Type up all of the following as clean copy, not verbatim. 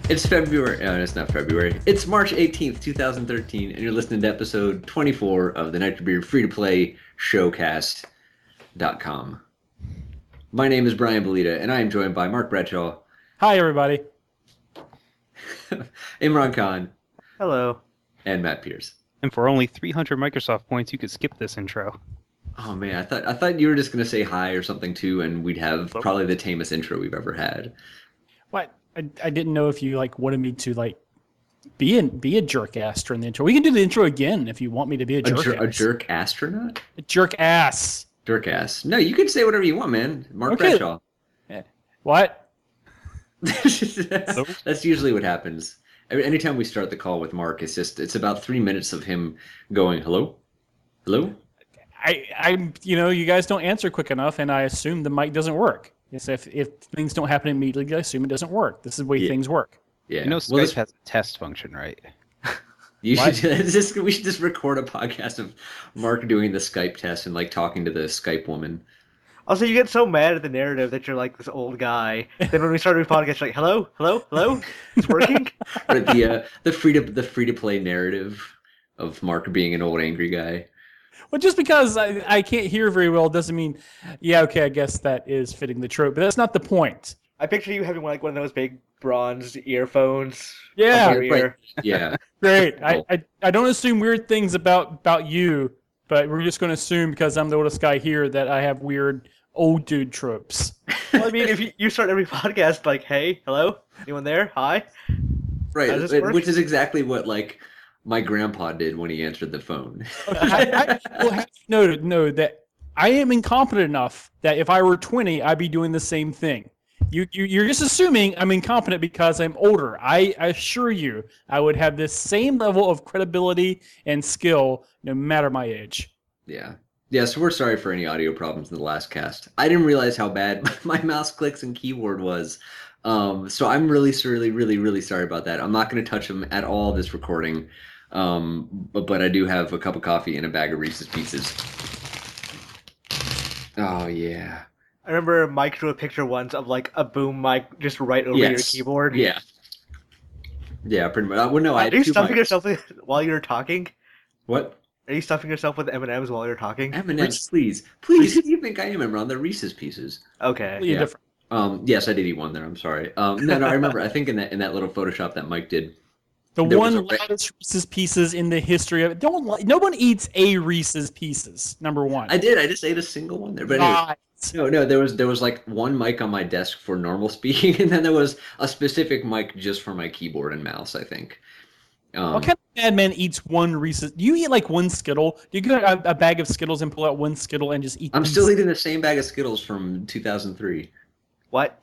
It's February. No, it's not February. It's March 18th, 2013, and you're listening to episode 24 of the Nitro Beard free to play showcast.com. My name is Brian Belita, and I am joined by Mark Bradshaw, Hi, everybody. Imran Khan, Hello. and Matt Pierce. And for only 300 Microsoft points, you could skip this intro. Oh man, I thought you were just gonna say hi or something too, and we'd have Nope. probably the tamest intro we've ever had. What? I didn't know if you wanted me to be a jerk ass during the intro. We can do the intro again if you want me to be a jerk ass. A jerk astronaut? A jerk ass. Jerk ass. No, you can say whatever you want, man. Mark Okay. Bradshaw. What? That's usually what happens. Anytime we start the call with Mark, it's about 3 minutes of him going, hello? Hello? You guys don't answer quick enough, and I assume the mic doesn't work. Yes, if things don't happen immediately, I assume it doesn't work. This is the way things work. Yeah. You know, Well, Skype has a test function, right? we should just record a podcast of Mark doing the Skype test and talking to the Skype woman. Also, you get so mad at the narrative that you're like this old guy. Then when we start a podcast, you're like, hello, hello, hello? It's working? Or the free to play narrative of Mark being an old angry guy. Well, just because I can't hear very well doesn't mean, yeah, okay, I guess that is fitting the trope. But that's not the point. I picture you having one of those big bronze earphones. Yeah. Under your ear. Yeah. Great. Cool. I don't assume weird things about you, but we're just going to assume because I'm the oldest guy here that I have weird old dude tropes. Well, I mean, if you start every podcast like, hey, hello, anyone there? Hi? Right. How does this work? Which is exactly what my grandpa did when he answered the phone. I will have you know that I am incompetent enough that if I were 20, I'd be doing the same thing. You're just assuming I'm incompetent because I'm older. I assure you, I would have this same level of credibility and skill no matter my age. Yeah. Yeah, so we're sorry for any audio problems in the last cast. I didn't realize how bad my mouse clicks and keyboard was. So I'm really sorry about that. I'm not going to touch them at all this recording. But I do have a cup of coffee and a bag of Reese's Pieces. Oh, yeah. I remember Mike drew a picture once of like a boom mic just right over Yes. your keyboard. Yeah. Yeah, pretty much. Well, no, I had Are you two stuffing mics. yourself while you're talking? What? Are you stuffing yourself with M&Ms while you're talking? M&M's, please. Please, who do you think I am, Imran? They're Reese's Pieces. Okay. Completely Yeah. different. Yes, I did eat one there. I'm sorry. No, I remember. I think in that little Photoshop that Mike did. The There was one a- loudest Reese's Pieces in the history of it. No one eats a Reese's Pieces. Number one. I did. I just ate a single one there. But anyway, Lies. no. There was like one mic on my desk for normal speaking, and then there was a specific mic just for my keyboard and mouse. I think. What kind of madman eats one Reese's? Do you eat like one Skittle? Do you get a bag of Skittles and pull out one Skittle and just eat? I'm these? still eating the same bag of Skittles from 2003. What?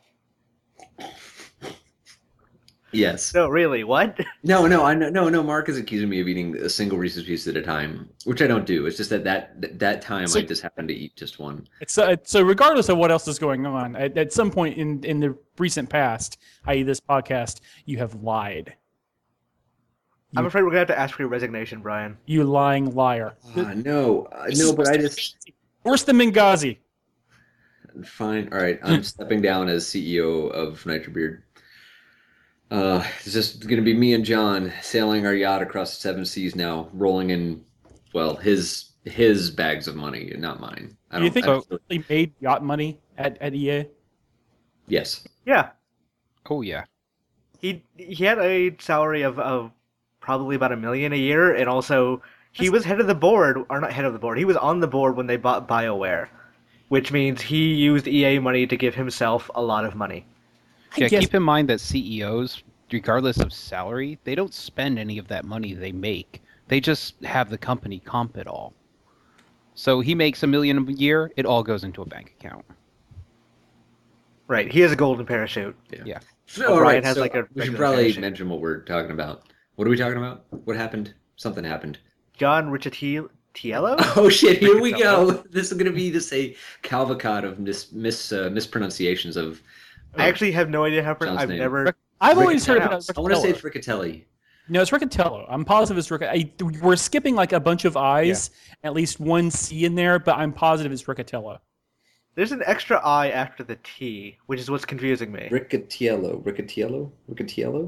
Yes. No, really, what? No. No. Mark is accusing me of eating a single Reese's piece at a time, which I don't do. It's just that time So- I just happened to eat just one. So regardless of what else is going on, at some point in the recent past, i.e. this podcast, you have lied. I'm afraid we're gonna have to ask for your resignation, Brian. You lying liar. No, but I just Worse than Benghazi. fine. All right, I'm stepping down as CEO of Nitro Beard. It's just going to be me and John sailing our yacht across the seven seas now, rolling in, well, his bags of money, not mine. I Do you think I don't- he made yacht money at EA? Yes. Yeah. Oh, yeah. He had a salary of probably about $1 million a year, and also he was head of the board, or not head of the board. He was on the board when they bought BioWare, which means he used EA money to give himself a lot of money. Yeah, guess- keep in mind that CEOs, regardless of salary, they don't spend any of that money they make. They just have the company comp it all. So he makes $1 million a year, it all goes into a bank account. Right. He has a golden parachute. Yeah. So, Brian all right, has so like a we should regular probably parachute. mention what we're talking about. What are we talking about? What happened? Something happened. John Riccitiello? Oh shit! Here we go. This is going to be just a cavalcade of mispronunciations of. I actually have no idea how. John's I've name. never. I've always heard Riccatello. about I want to say Riccatello. it's Riccatelli. No, it's Riccatello. I'm positive it's Riccatello. We're skipping like a bunch of I's, at least one C in there, but I'm positive it's Riccatello. There's an extra I after the T, which is what's confusing me. Riccatiello.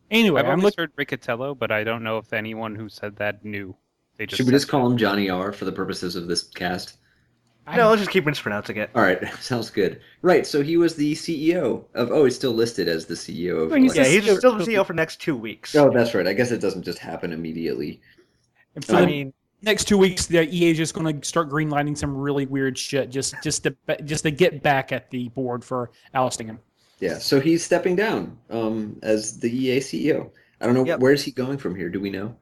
Anyway, I've I'm always looking. heard Riccatello, but I don't know if anyone who said that knew. They just Should we said just call him Johnny R for the purposes of this cast? No, let's just keep mispronouncing it. All right, sounds good. Right, so he was the CEO of. Oh, he's still listed as the CEO of. Well, he's Yeah, the he's CEO still the CEO for the next 2 weeks. Oh, that's right. I guess it doesn't just happen immediately. And for I the mean, next 2 weeks, the EA is just going to start greenlighting some really weird shit just to get back at the board for ousting him. Yeah, so he's stepping down as the EA CEO. I don't know, Yep. where's he going from here? Do we know?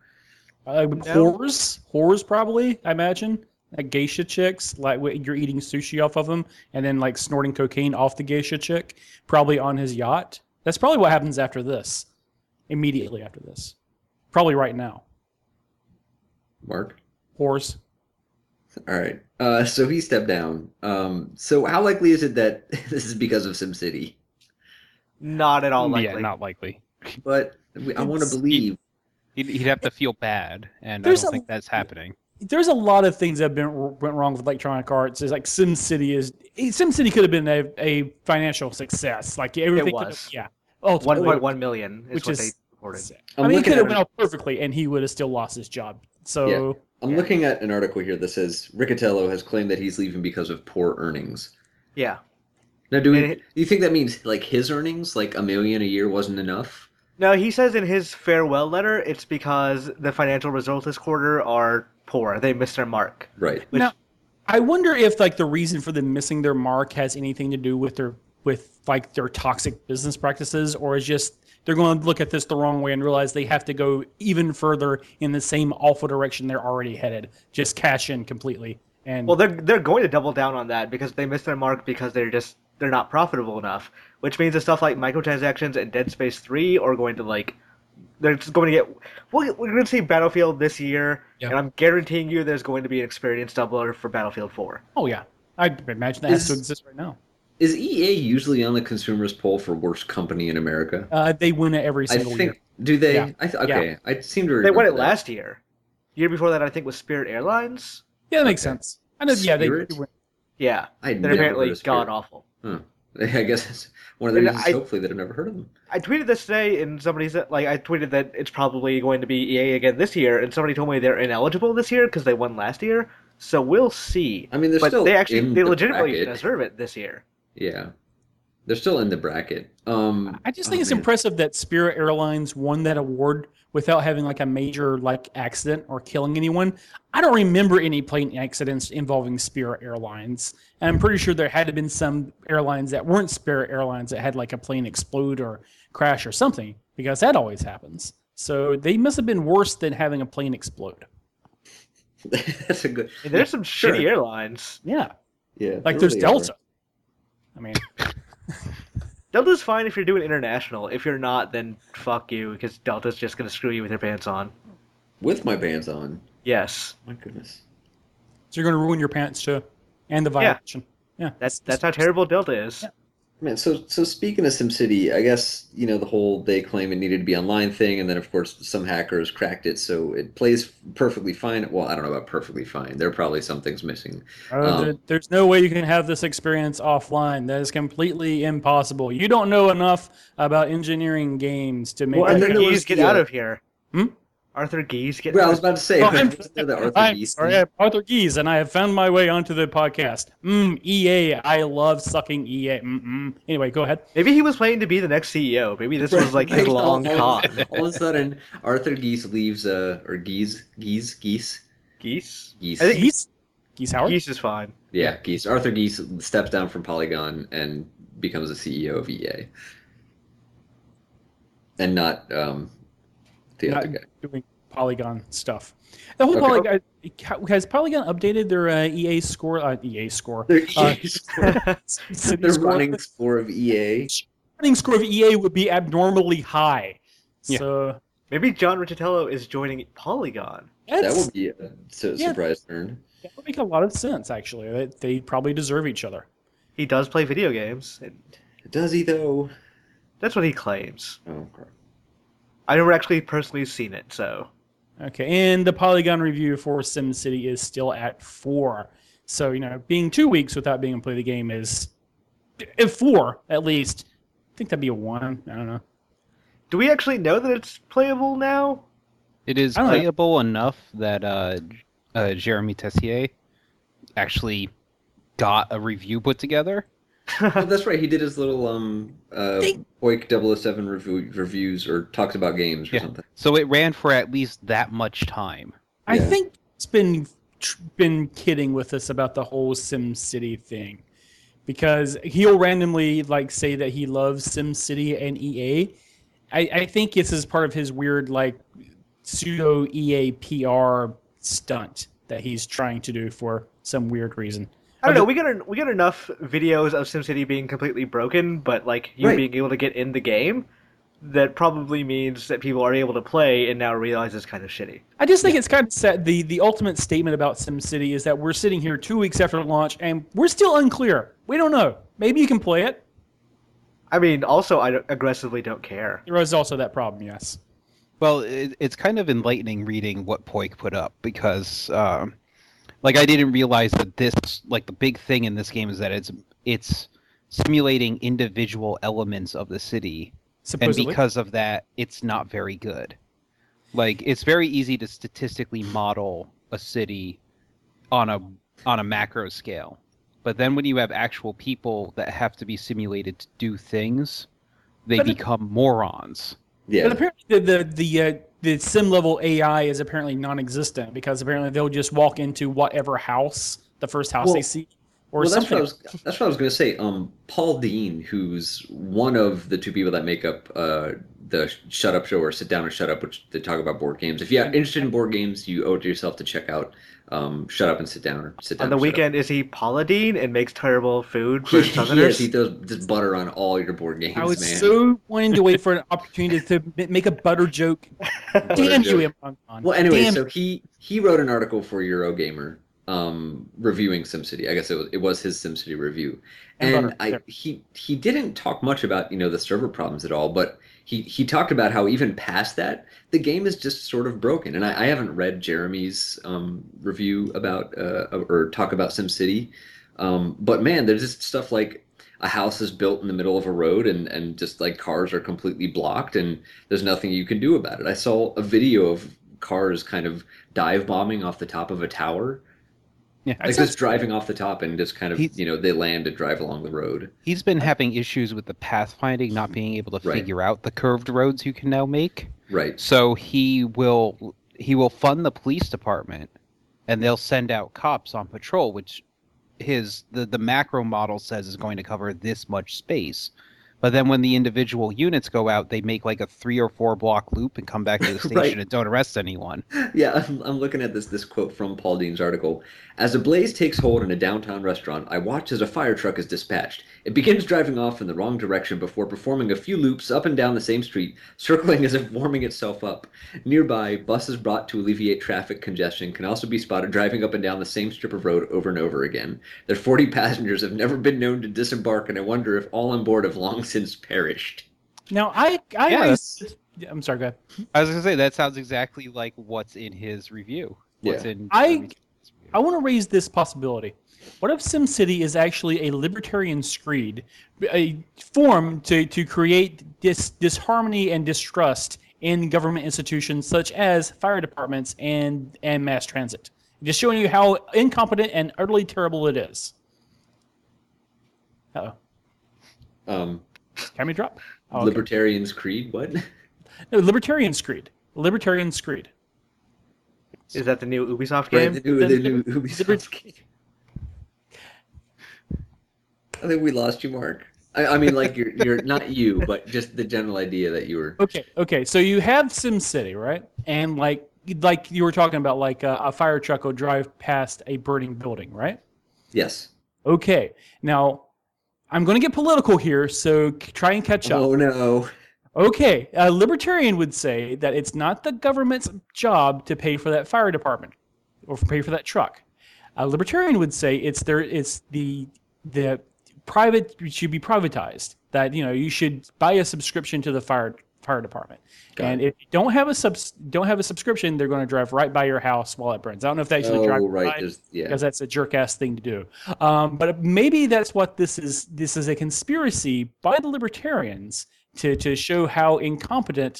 Whores probably, I imagine. Like geisha chicks, like you're eating sushi off of them, and then like snorting cocaine off the geisha chick, probably on his yacht. That's probably what happens after this. Immediately after this, probably right now. Mark? Whores. All right. So he stepped down. So how likely is it that this is because of SimCity? not at all likely. Yeah, not likely. But I want to believe. He'd have to feel bad, and There's I a- don't think that's happening. There's a lot of things that went wrong with Electronic Arts. Is like SimCity could have been a financial success. Like everything. It was. Yeah. Oh, 1.1 million is Which what is- they reported. I'm I mean, it looking could have at went out perfectly, and he would have still lost his job. So I'm Yeah. looking at an article here that says Riccatello has claimed that he's leaving because of poor earnings. Yeah. Now, And do you think that means like his earnings, like $1 million a year, wasn't enough? No, he says in his farewell letter it's because the financial results this quarter are poor. They missed their mark. Right. Which, Now, I wonder if like the reason for them missing their mark has anything to do with their toxic business practices, or is just they're going to look at this the wrong way and realize they have to go even further in the same awful direction they're already headed. Just cash in completely. And well, they're going to double down on that because they missed their mark because they're not profitable enough. Which means that stuff like microtransactions and Dead Space 3 are going to they're just going to get. We're going to see Battlefield this year, Yeah. and I'm guaranteeing you there's going to be an experience doubler for Battlefield 4. oh yeah, I imagine that has to exist right now. Is EA usually on the consumers poll for worst company in America? They win it every I single think. year. Do they? Yeah. Okay. I seem to They remember won it that. last year. Year before that, I think, was Spirit Airlines. Yeah, that makes Okay. sense. I know. Yeah, they Spirit? win. Yeah, I'd they're never apparently heard of Spirit. god awful. Huh. I guess it's one of the And reasons, hopefully, that I've never heard of them. I tweeted this today, and somebody said, I tweeted that it's probably going to be EA again this year, and somebody told me they're ineligible this year because they won last year. So we'll see. I mean, they're but still they in the legitimately bracket. deserve it this year. Yeah. They're still in the bracket. I just think it's man. impressive that Spirit Airlines won that award without having like a major like accident or killing anyone. I don't remember any plane accidents involving Spirit Airlines. And I'm pretty sure there had to been some airlines that weren't Spirit Airlines that had like a plane explode or crash or something, because that always happens. So they must have been worse than having a plane explode. That's a good. And there's some Sure. shitty airlines. Yeah. Yeah. Like there there's really are. Delta. I mean, Delta's fine if you're doing international. If you're not, then fuck you, because Delta's just going to screw you with your pants on. With my bands on. Yes. My goodness. so you're going to ruin your pants too. And the violation. Yeah. That's how terrible Delta is. Yeah. Man, so speaking of SimCity, I guess, the whole they claim it needed to be online thing, and then of course some hackers cracked it, so it plays perfectly fine. Well, I don't know about perfectly fine. There are probably some things missing. There's no way you can have this experience offline. That is completely impossible. You don't know enough about engineering games to make. Well, and Arthur then there was Geese, get the, out of here. Hmm? Arthur Geese, get Well, I out was of about to say, Oh, I didn't know that Arthur I'm Geese sorry, thing. I'm Arthur Gies, and I have found my way onto the podcast. EA, I love sucking EA. Anyway, go ahead. Maybe he was planning to be the next CEO. Maybe this was like his long con. All of a sudden, Arthur Geese leaves, or Geese. Geese? Geese. I think Geese Howard. Geese is fine. Yeah, Geese. Arthur Geese steps down from Polygon and becomes the CEO of EA. And not the Not other guy. doing Polygon stuff. The whole Okay. Polygon has Polygon updated their EA score. EA score. Their Uh, EA score. City The score. running score of EA. Running score of EA would be abnormally high. Yeah. So Maybe John Riccitello is joining Polygon. That would be a Yeah. surprise turn. that would make a lot of sense, actually. They probably deserve each other. He does play video games. And Does he, though? that's what he claims. Oh, crap. I never actually personally seen it, so Okay, and the Polygon review for SimCity is still at 4. So, being 2 weeks without being able to play the game is 4, at least. I think that'd be a 1. I don't know. Do we actually know that it's playable now? It is I don't know. playable enough that Jeremy Tessier actually got a review put together. Oh, that's right. He did his little Boyk 007 reviews or talks about games or Yeah. something. So it ran for at least that much time. I Yeah. think it's been kidding with us about the whole SimCity thing, because he'll randomly like say that he loves SimCity and EA. I think this is part of his weird like pseudo EA PR stunt that he's trying to do for some weird reason. I don't know. We got enough videos of SimCity being completely broken, but like you Right. being able to get in the game, that probably means that people are able to play and now realize it's kind of shitty. I just think it's kind of sad. The ultimate statement about SimCity is that we're sitting here 2 weeks after launch and we're still unclear. We don't know. Maybe you can play it. I mean, also I aggressively don't care. There is also that problem, yes. Well, it's kind of enlightening reading what Poik put up because, like, I didn't realize that this, like, the big thing in this game is that it's simulating individual elements of the city, Supposedly. and because of that, it's not very good. Like, it's very easy to statistically model a city on a macro scale, but then when you have actual people that have to be simulated to do things, they But become morons. Yeah. But apparently the sim level AI is apparently non-existent because apparently they'll just walk into whatever house, the first house Well- they see, or Well, that's something. what I was going to say. Paul Dean, who's one of the two people that make up the Shut Up Show or Sit Down and Shut Up, which they talk about board games. If you're interested in board games, you owe it to yourself to check out Shut Up and Sit Down or Sit Down. On the and Shut Up. weekend, is he Paula Dean and makes terrible food for Southerners? Yes, he throws just butter on all your board games, I was man. so wanting to wait for an opportunity to make a butter joke. Damn joke. you, Amon. Well, anyway, Damn so he wrote an article for Eurogamer reviewing SimCity. I guess it was his SimCity review, And and butter. he didn't talk much about the server problems at all, but he talked about how even past that the game is just sort of broken. And I haven't read Jeremy's review about or talk about SimCity, but man, there's just stuff like a house is built in the middle of a road and just like cars are completely blocked and there's nothing you can do about it. I saw a video of cars kind of dive bombing off the top of a tower. Yeah, Like just driving off the top and just kind of, He's- they land and drive along the road. He's been having issues with the pathfinding, not being able to Right. figure out the curved roads you can now make. Right. So he will fund the police department, and they'll send out cops on patrol, which the macro model says is going to cover this much space. But then when the individual units go out, they make like a 3 or 4 block loop and come back to the station Right. and don't arrest anyone. Yeah, I'm looking at this quote from Paul Dean's article. As a blaze takes hold in a downtown restaurant, I watch as a fire truck is dispatched. It begins driving off in the wrong direction before performing a few loops up and down the same street, circling as if warming itself up. Nearby, buses brought to alleviate traffic congestion can also be spotted driving up and down the same strip of road over and over again. Their 40 passengers have never been known to disembark, and I wonder if all on board have long since perished. Now I Yeah, raised, I'm sorry, go ahead. I was gonna say that sounds exactly like what's in his review. What's Yeah. in I Jeremy's review. want to raise this possibility. What if SimCity is actually a libertarian screed, a form to create disharmony and distrust in government institutions such as fire departments and mass transit? Just showing you how incompetent and utterly terrible it is. Uh-oh. Can we drop? Oh, okay. Libertarian's Creed? What? No, Libertarian Screed. Libertarian Screed. Is that the new Ubisoft Right, game? the new Ubisoft game. I think we lost you, Mark. I mean, like you're not you, but just the general idea that you were. Okay. So you have SimCity, right? And like you were talking about, like a fire truck will drive past a burning building, right? Yes. Okay. Now, I'm going to get political here, so try and catch up. Oh no. Okay. A libertarian would say that it's not the government's job to pay for that fire department or pay for that truck. A libertarian would say it's the private should be privatized. That you should buy a subscription to the fire department. Got And it. if you don't have a subscription, they're going to drive right by your house while it burns. I don't know if they actually drive Oh right. by, Yeah. because that's a jerk ass thing to do. But maybe that's what this is. This is a conspiracy by the libertarians to show how incompetent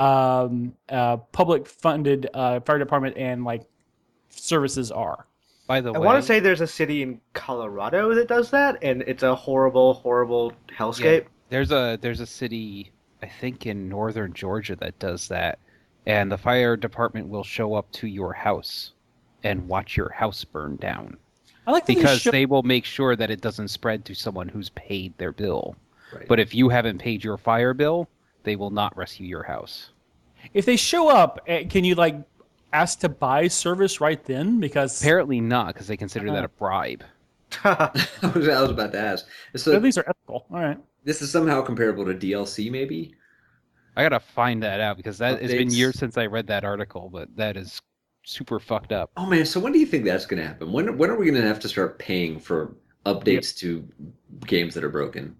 public funded fire department and like services are. By the I way, want to say there's a city in Colorado that does that, and it's a horrible, horrible hellscape. there's a city, I think in northern Georgia, that does that, and the fire department will show up to your house and watch your house burn down I like that because they will make sure that it doesn't spread to someone who's paid their bill. Right. But if you haven't paid your fire bill, they will not rescue your house. if they show up, can you like ask to buy service right then? Because Apparently not, because they consider that a bribe. I was about to ask. So at least they're ethical. All right. this is somehow comparable to DLC, maybe? I gotta find that out because it's been Updates. years since I read that article, but that is super fucked up. Oh man, so when do you think that's going to happen? When are we going to have to start paying for updates to games that are broken?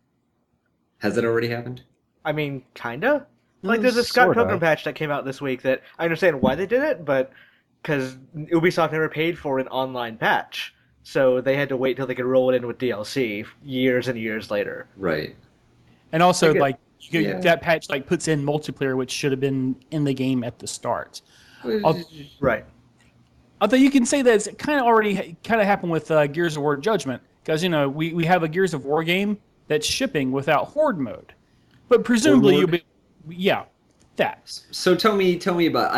Has that already happened? I mean, kinda. Like, there's a Scott sorta. Pilgrim patch that came out this week that I understand why they did it, but because Ubisoft never paid for an online patch, so they had to wait till they could roll it in with DLC years and years later. Right. And also, I get- like yeah. that patch like puts in multiplayer, which should have been in the game at the start. Right. Although you can say that it's kind of already kind of happened with Gears of War Judgment, because we have a Gears of War game that's shipping without Horde mode, but presumably Horde mode? you'll be that. So tell me about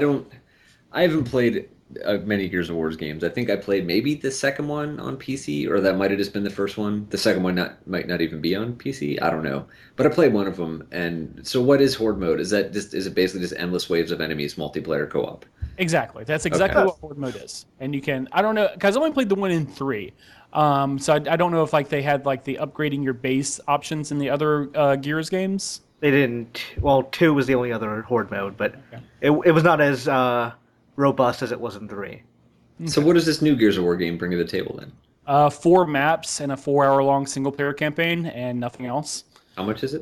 I haven't played many Gears of War games. I think I played maybe the second one on PC, or that might have just been the first one. The second one might not even be on PC. I don't know, but I played one of them. And so, what is Horde mode? Is it basically just endless waves of enemies, multiplayer co-op? Exactly. That's exactly Okay. what Horde mode is. And you can, I don't know, because I only played the 1 and 3. So I don't know if like they had like the upgrading your base options in the other Gears games. They didn't. Well, 2 was the only other Horde mode, but it was not as robust as it was in 3. So what does this new Gears of War game bring to the table then? 4 maps and a 4-hour-long single-player campaign and nothing else. How much is it?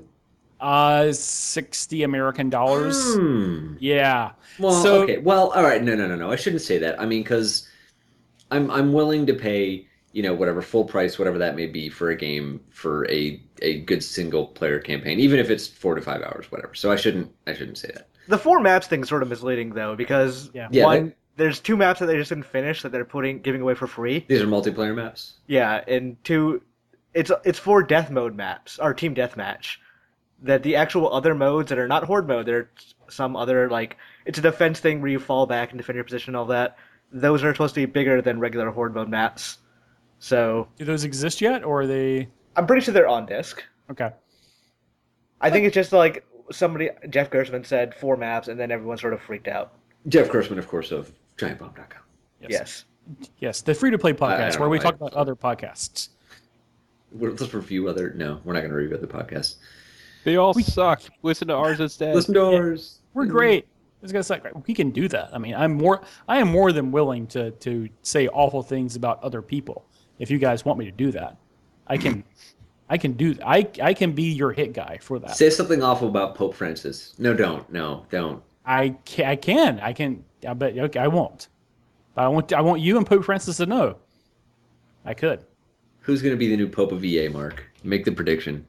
60 American dollars. Hmm. Yeah. Well, So- okay. Well, all right. No. I shouldn't say that. I mean, because I'm willing to pay, whatever full price, whatever that may be, for a game for a good single player campaign, even if it's 4 to 5 hours, whatever. So I shouldn't say that. The 4 maps thing's sort of misleading though, because Yeah. one, there's 2 maps that they just didn't finish that they're giving away for free. These are multiplayer maps. Yeah, and 2, it's 4 death mode maps or team deathmatch. That the actual other modes that are not horde mode, they're some other like it's a defense thing where you fall back and defend your position, and all that. Those are supposed to be bigger than regular horde mode maps. So Do those exist yet, or are they I'm pretty sure they're on disc. okay? I think it's just like Jeff Gerstmann said 4 maps, and then everyone sort of freaked out. Jeff Grossman, of course, of GiantBomb.com. Yes. The free-to-play I podcast don't where we know. talk about other podcasts. Let's review other. No, we're not going to review other podcasts. They all suck. Listen to ours instead. Listen to ours. We're great. It's gonna say we can do that. I mean, I am more than willing to say awful things about other people. If you guys want me to do that, I can do that. I can be your hit guy for that. Say something awful about Pope Francis. No, don't. No, don't. I can. I bet. Okay, I won't. But I want you and Pope Francis to know. I could. Who's going to be the new Pope of EA, Mark? Make the prediction.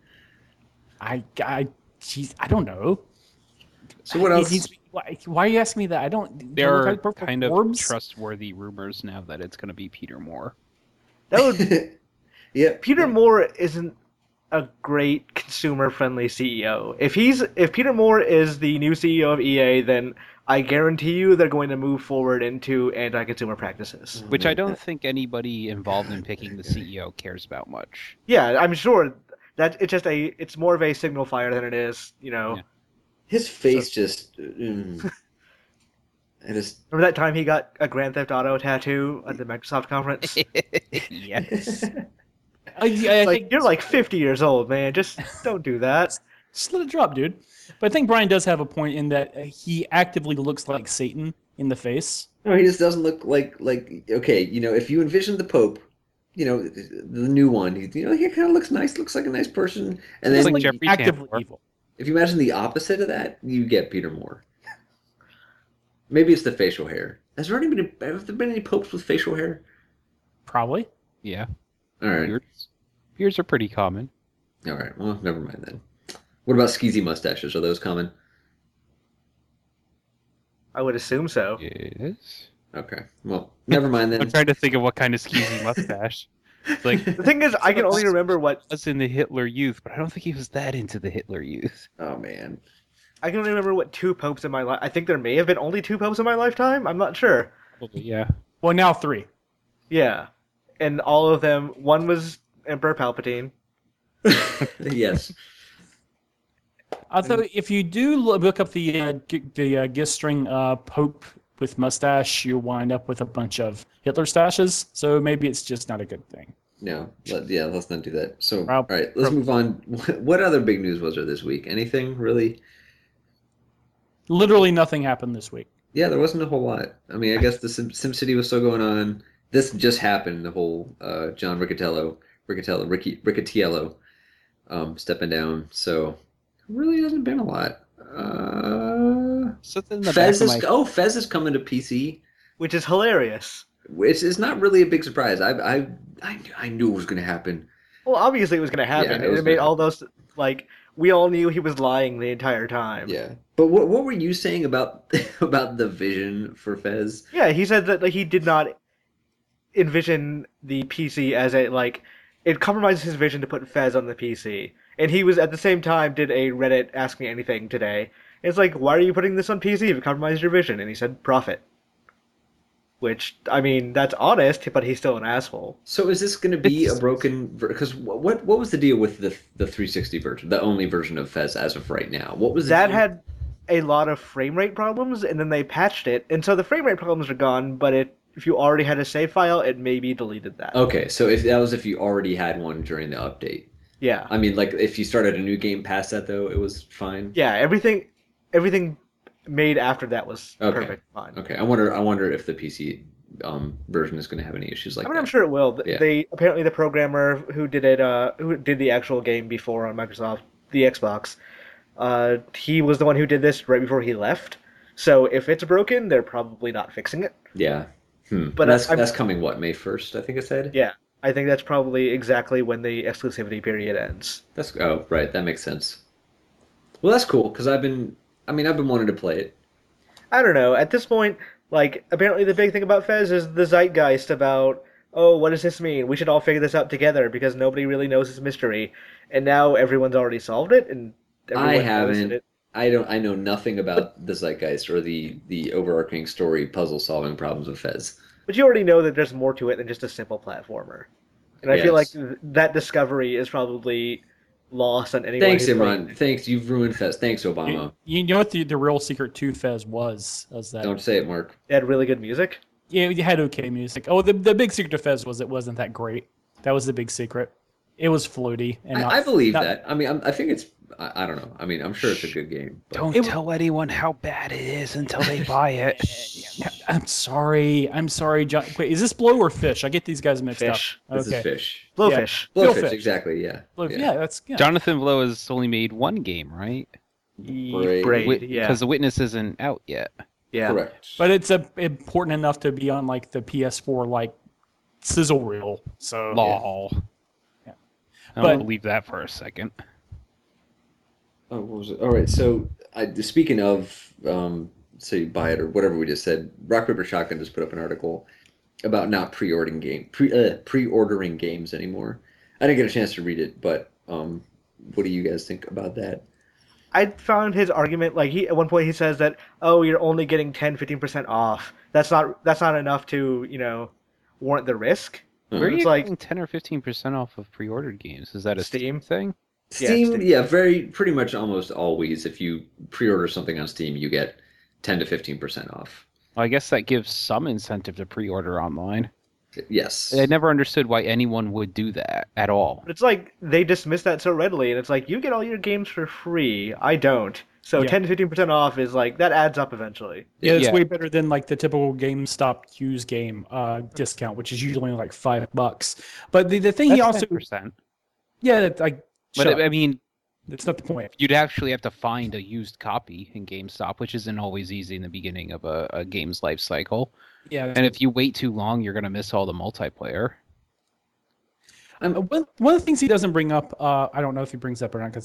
Jeez, I don't know. So what else? Why are you asking me that? I don't. There don't I are look like kind of Forbes? trustworthy rumors now that it's going to be Peter Moore. That would Yeah. Peter Moore isn't a great consumer-friendly CEO. If Peter Moore is the new CEO of EA, then I guarantee you they're going to move forward into anti-consumer practices. Which I don't think anybody involved in picking the CEO cares about much. Yeah, I'm sure that it's more of a signal fire than it is, Yeah. His face just. I just. Remember that time he got a Grand Theft Auto tattoo at the Microsoft conference? Yes. I Like, think you're like 50 years old, man. Just don't do that. just let it drop, dude. But I think Brian does have a point in that he actively looks like Satan in the face. No, he just doesn't look like. Okay, if you envision the Pope, the new one, he kind of looks nice. Looks like a nice person. And Looks then like Jeffrey actively Tambor. evil. if you imagine the opposite of that, you get Peter Moore. Maybe it's the facial hair. Have there been any popes with facial hair? Probably. Yeah. All right. Beards are pretty common. All right. Well, never mind then. What about skeezy mustaches? Are those common? I would assume so. Yes. Okay. Well, never mind I'm then. trying to think of what kind of skeezy mustache. It's like The thing is, I can only remember what was in the Hitler Youth, but I don't think he was that into the Hitler Youth. Oh man. I can only remember what two popes in my life. I think there may have been only two popes in my lifetime. I'm not sure. Probably, yeah. Well, now 3. Yeah, and all of them. One was Emperor Palpatine. Yes. Although, if you do look up the Gistring Pope with mustache, you wind up with a bunch of Hitler stashes. So maybe it's just not a good thing. No. Let's not do that. So, Well, all right, let's move on. What other big news was there this week? Anything really? Literally nothing happened this week. Yeah, there wasn't a whole lot. I mean, I guess the SimCity was still going on. This just happened. The whole John Riccitiello, stepping down. So, really hasn't been a lot. Something in the back of my Fez is coming to PC, Which is hilarious. which is not really a big surprise. I knew it was going to happen. Well, obviously it was going to happen. Yeah, it and was it made gonna all those like we all knew he was lying the entire time. Yeah, but what were you saying about about the vision for Fez? Yeah, he said that he did not envision the PC as a like it compromises his vision to put Fez on the PC. And he was at the same time did a Reddit Ask Me Anything today. It's like, why are you putting this on PC if it compromises your vision? And he said profit. Which, I mean, that's honest, but he's still an asshole. So is this going to be a broken? Because what was the deal with the 360 version, the only version of Fez as of right now? What was the That deal? had a lot of frame rate problems, and then they patched it, and so the frame rate problems are gone. But if you already had a save file, it maybe deleted that. Okay, so if that was if you already had one during the update. Yeah, I mean, like if you started a new game past that though, it was fine. yeah. Everything made after that was Okay. perfect, fine. Okay, I wonder if the PC version is going to have any issues like I mean, that. I'm sure it will. Yeah. They apparently the programmer who did it, who did the actual game before on Microsoft, the Xbox, he was the one who did this right before he left. So if it's broken, they're probably not fixing it. Yeah. But But that's I'm- that's coming what, May 1st, I think it said. Yeah, I think that's probably exactly when the exclusivity period ends. That's right, that makes sense. Well, that's cool because I've been wanting to play it. I don't know. At this point, like, apparently the big thing about Fez is the zeitgeist about, oh, what does this mean? We should all figure this out together because nobody really knows this mystery. And now everyone's already solved it, and everyone I knows haven't. it. I know nothing about the zeitgeist or the overarching story puzzle solving problems of Fez. But you already know that there's more to it than just a simple platformer. And I feel like Yes. that discovery is probably lost on anyone Thanks, who's Imran. played. Thanks, you've ruined Fez. Thanks, Obama. You know what the real secret to Fez was that Don't say it, Mark. They had really good music. yeah, you had okay music. Oh, the big secret to Fez was it wasn't that great. That was the big secret. It was floaty and I believe not- that. I mean, I think it's. I don't know. I mean, I'm sure it's a good game. But Don't tell anyone how bad it is until they buy it. I'm sorry, John. Wait, is this blow or fish? I get these guys mixed Fish. up. this Okay. is fish. Blowfish. Blowfish, Blowfish. exactly. Yeah. Blow- yeah, that's yeah. Jonathan Blow has only made one game, right? Braid, yeah. Because The Witness isn't out yet. Yeah. Correct. But it's important enough to be on like the PS4 like sizzle reel. So Lol. Yeah. I But- don't believe that for a second. Oh, what was it? All right. So, speaking of, so you buy it or whatever we just said, Rock Paper Shotgun just put up an article about not pre-ordering games anymore. I didn't get a chance to read it, but what do you guys think about that? I found his argument like at one point he says that you're only getting 10-15% off. That's not enough to warrant the risk. Uh-huh. Where are you It's like- getting 10 or 15% off of pre-ordered games? Is that a Steam. Steam thing? Steam, Steam. yeah, pretty much almost always. If you pre-order something on Steam, you get 10 to 15% off. Well, I guess that gives some incentive to pre-order online. Yes. I never understood why anyone would do that at all. But it's like they dismiss that so readily, and it's like you get all your games for free. I don't. So Yeah. 10-15% off is like that adds up eventually. yeah, it's Yeah. way better than like the typical GameStop used game discount, which is usually only like $5. But the thing he That's also 10%. yeah, that, like But shut up. I mean, That's not the point. you'd actually have to find a used copy in GameStop, which isn't always easy in the beginning of a game's life cycle. Yeah, And if you wait too long, you're going to miss all the multiplayer. one of the things he doesn't bring up, I don't know if he brings up or not, because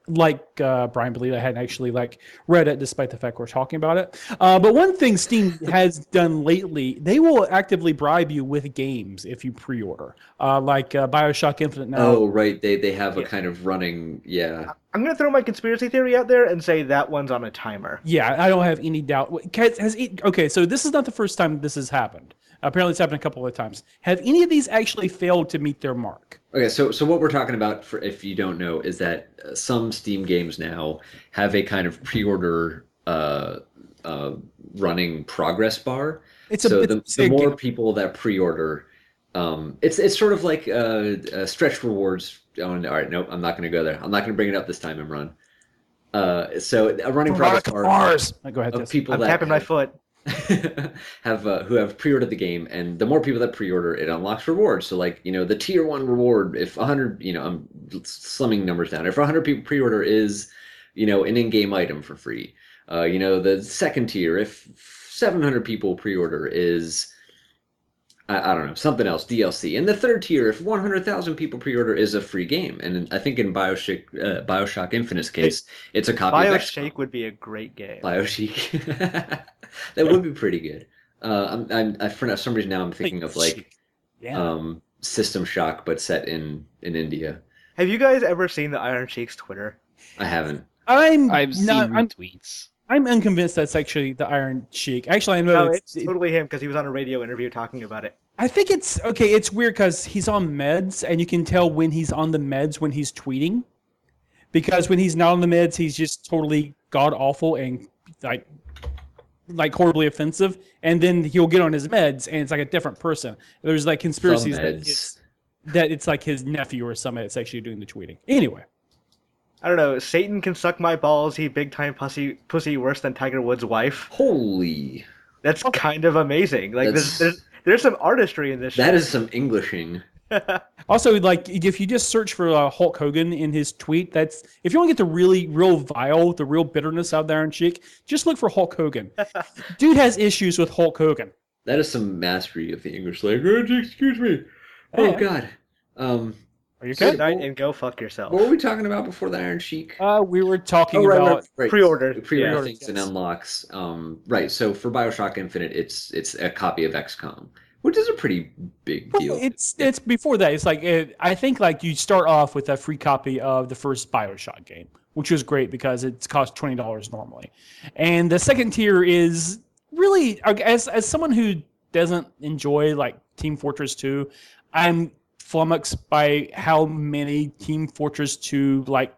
like Brian believed, I hadn't actually like read it, despite the fact we're talking about it. But one thing Steam has done lately, they will actively bribe you with games if you pre-order, like Bioshock Infinite now. Oh, right. They have a Yeah. kind of running. Yeah. I'm gonna throw my conspiracy theory out there and say that one's on a timer. Yeah, I don't have any doubt. Okay, so this is not the first time this has happened. Apparently, it's happened a couple of times. Have any of these actually failed to meet their mark? Okay, so what we're talking about, for if you don't know, is that some Steam games now have a kind of pre-order uh, running progress bar. It's So it's the a more game. people that pre-order, it's sort of like stretch rewards. Oh, all right, nope, I'm not going to go there. I'm not going to bring it up this time, Imran. So a running progress Veronica bar Mars. Go ahead. of Yes. people I'm that tapping my foot. have who have pre-ordered the game, and the more people that pre-order, it unlocks rewards. So, like, the tier one reward, if 100, I'm slumming numbers down. If 100 people pre-order is, an in-game item for free. The second tier, if 700 people pre-order is, I don't know, something else, DLC. And the third tier, if 100,000 people pre-order is a free game. And I think in Bioshock Infinite's case, it's a copy of XCOM. BioShake would be a great game. BioShock. That would be pretty good. For some reason now I'm thinking of like Yeah. System Shock, but set in India. Have you guys ever seen the Iron Sheik's Twitter? I haven't. I've seen not. retweets. I'm unconvinced that's actually the Iron Sheik. Actually, I know No, it's totally him because he was on a radio interview talking about it. I think it's okay. It's weird because he's on meds, and you can tell when he's on the meds when he's tweeting. Because when he's not on the meds, he's just totally god awful and like horribly offensive. And then he'll get on his meds, and it's like a different person. There's like conspiracies Meds. that it's like his nephew or somebody that's actually doing the tweeting. Anyway, I don't know. Satan can suck my balls. He big time pussy worse than Tiger Woods' wife. Holy, That's kind of amazing. Like there's some artistry in this. that shit. is some Englishing. also like if you just search for Hulk Hogan in his tweet, that's if you want to get the real vile, the real bitterness out there in Sheik, just look for Hulk Hogan. Dude has issues with Hulk Hogan. That is some mastery of the English language. Excuse me. Oh Yeah. God. Are you Good okay? night and go fuck yourself. What were we talking about before the Iron Sheik? We were talking Oh, right, about right. Pre-order. Pre-order Yeah. things and Yes. unlocks. Right. So for Bioshock Infinite, it's a copy of XCOM, which is a pretty big deal. Well, it's before that. It's like I think like you start off with a free copy of the first BioShock game, which was great because it costs $20 normally, and the second tier is really as someone who doesn't enjoy like Team Fortress 2, I'm flummoxed by how many Team Fortress 2 like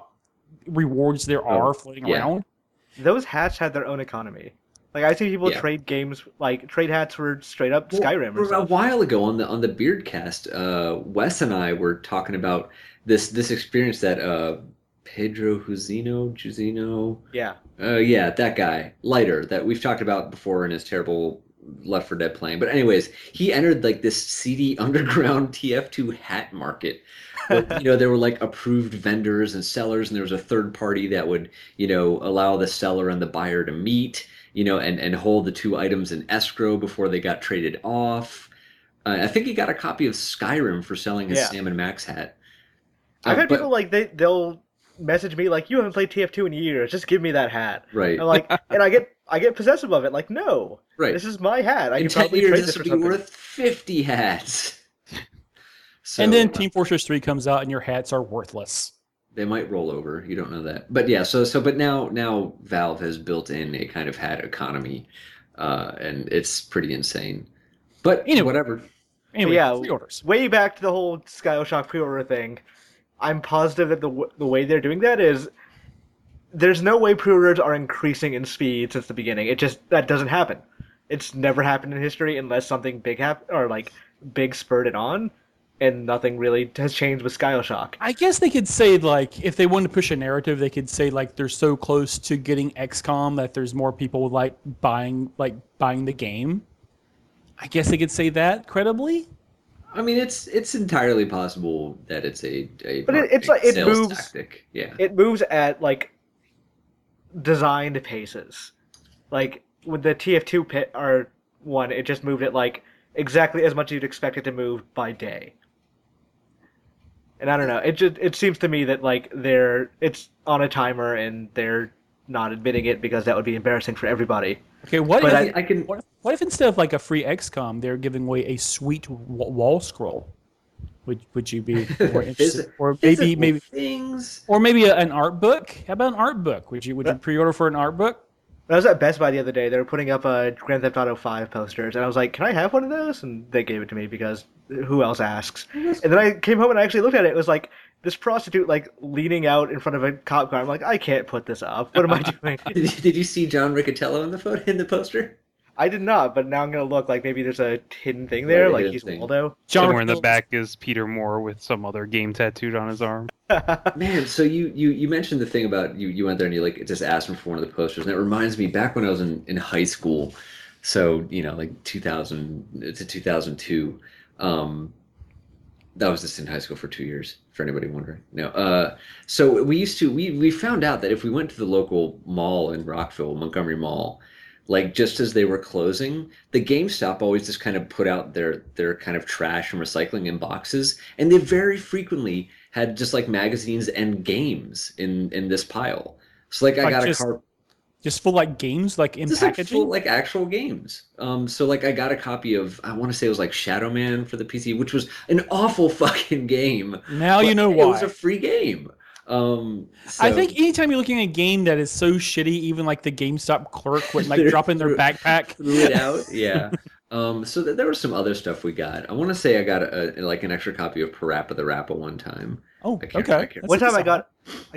rewards there are floating yeah. around. Those hats had their own economy. Like I see people Yeah. trade games, like trade hats for straight up Well, Skyrim or a stuff. while ago on the Beardcast, Wes and I were talking about this experience that Pedro Jusino, Yeah. yeah, that guy, Lighter, that we've talked about before in his terrible Left 4 Dead playing. But anyways, he entered like this seedy underground TF2 hat market. But, there were like approved vendors and sellers, and there was a third party that would, allow the seller and the buyer to meet, and hold the two items in escrow before they got traded off. I think he got a copy of Skyrim for selling his Yeah. Sam and Max hat. I've had But- people like they'll message me like, "You haven't played TF2 in years. Just give me that hat." Right. I'm like, and I get possessive of it. Like, no, Right. this is my hat. I In can 10 probably years, trade this this for will be something. worth 50 hats. So, And then Team Fortress 3 comes out, and your hats are worthless. they might roll over. You don't know that. But yeah, but now Valve has built in a kind of hat economy, and it's pretty insane. But Anyway. whatever. Anyway, Yeah. pre-orders. Way back to the whole Bioshock pre-order thing. I'm positive that the way they're doing that is there's no way pre-orders are increasing in speed since the beginning. That doesn't happen. It's never happened in history unless something big or like big spurred it on, and nothing really has changed with Bioshock. I guess they could say like if they wanted to push a narrative, they could say like they're so close to getting XCOM that there's more people like buying the game. I guess they could say that credibly. I mean, it's entirely possible that it's a But it's like it sales moves. tactic. Yeah. It moves at like designed paces. Like with the TF2 pit or one, it just moved at like exactly as much as you'd expect it to move by day. And I don't know. It seems to me that like it's on a timer and they're not admitting it because that would be embarrassing for everybody. Okay, what But if I can. what if instead of like a free XCOM, they're giving away a sweet wall scroll? Would you be more interested? Or maybe things. or maybe an art book? How about an art book? Would you pre-order for an art book? I was at Best Buy the other day. They were putting up Grand Theft Auto 5 posters, and I was like, "Can I have one of those?" And they gave it to me because who else asks? And then I came home and I actually looked at it. It was like this prostitute like leaning out in front of a cop car. I'm like, I can't put this up. What am I doing? Did you see John Riccatello in the photo in the poster? I did not, but now I'm gonna look like maybe there's a hidden thing there, like he's Waldo. Somewhere in the back is Peter Moore with some other game tattooed on his arm. Man, so you mentioned the thing about you went there and you like just asked him for one of the posters, and it reminds me back when I was in high school, so like 2000 to 2002. That was just in high school for 2 years, for anybody wondering. No, so we found out that if we went to the local mall in Rockville, Montgomery Mall, like just as they were closing, the GameStop always just kind of put out their kind of trash and recycling in boxes, and they very frequently had just like magazines and games in this pile. So like I got a car just full like games like in just packaging, like full, like actual games. So like I got a copy of, I want to say it was like Shadow Man for the PC, which was an awful fucking game. Now you know why. It was a free game. I think anytime you're looking at a game that is so shitty, even like the GameStop clerk would like drop in their backpack, threw it out. Yeah. So there was some other stuff we got. I want to say I got like an extra copy of Parappa the Rappa one time. Oh, okay. One time I got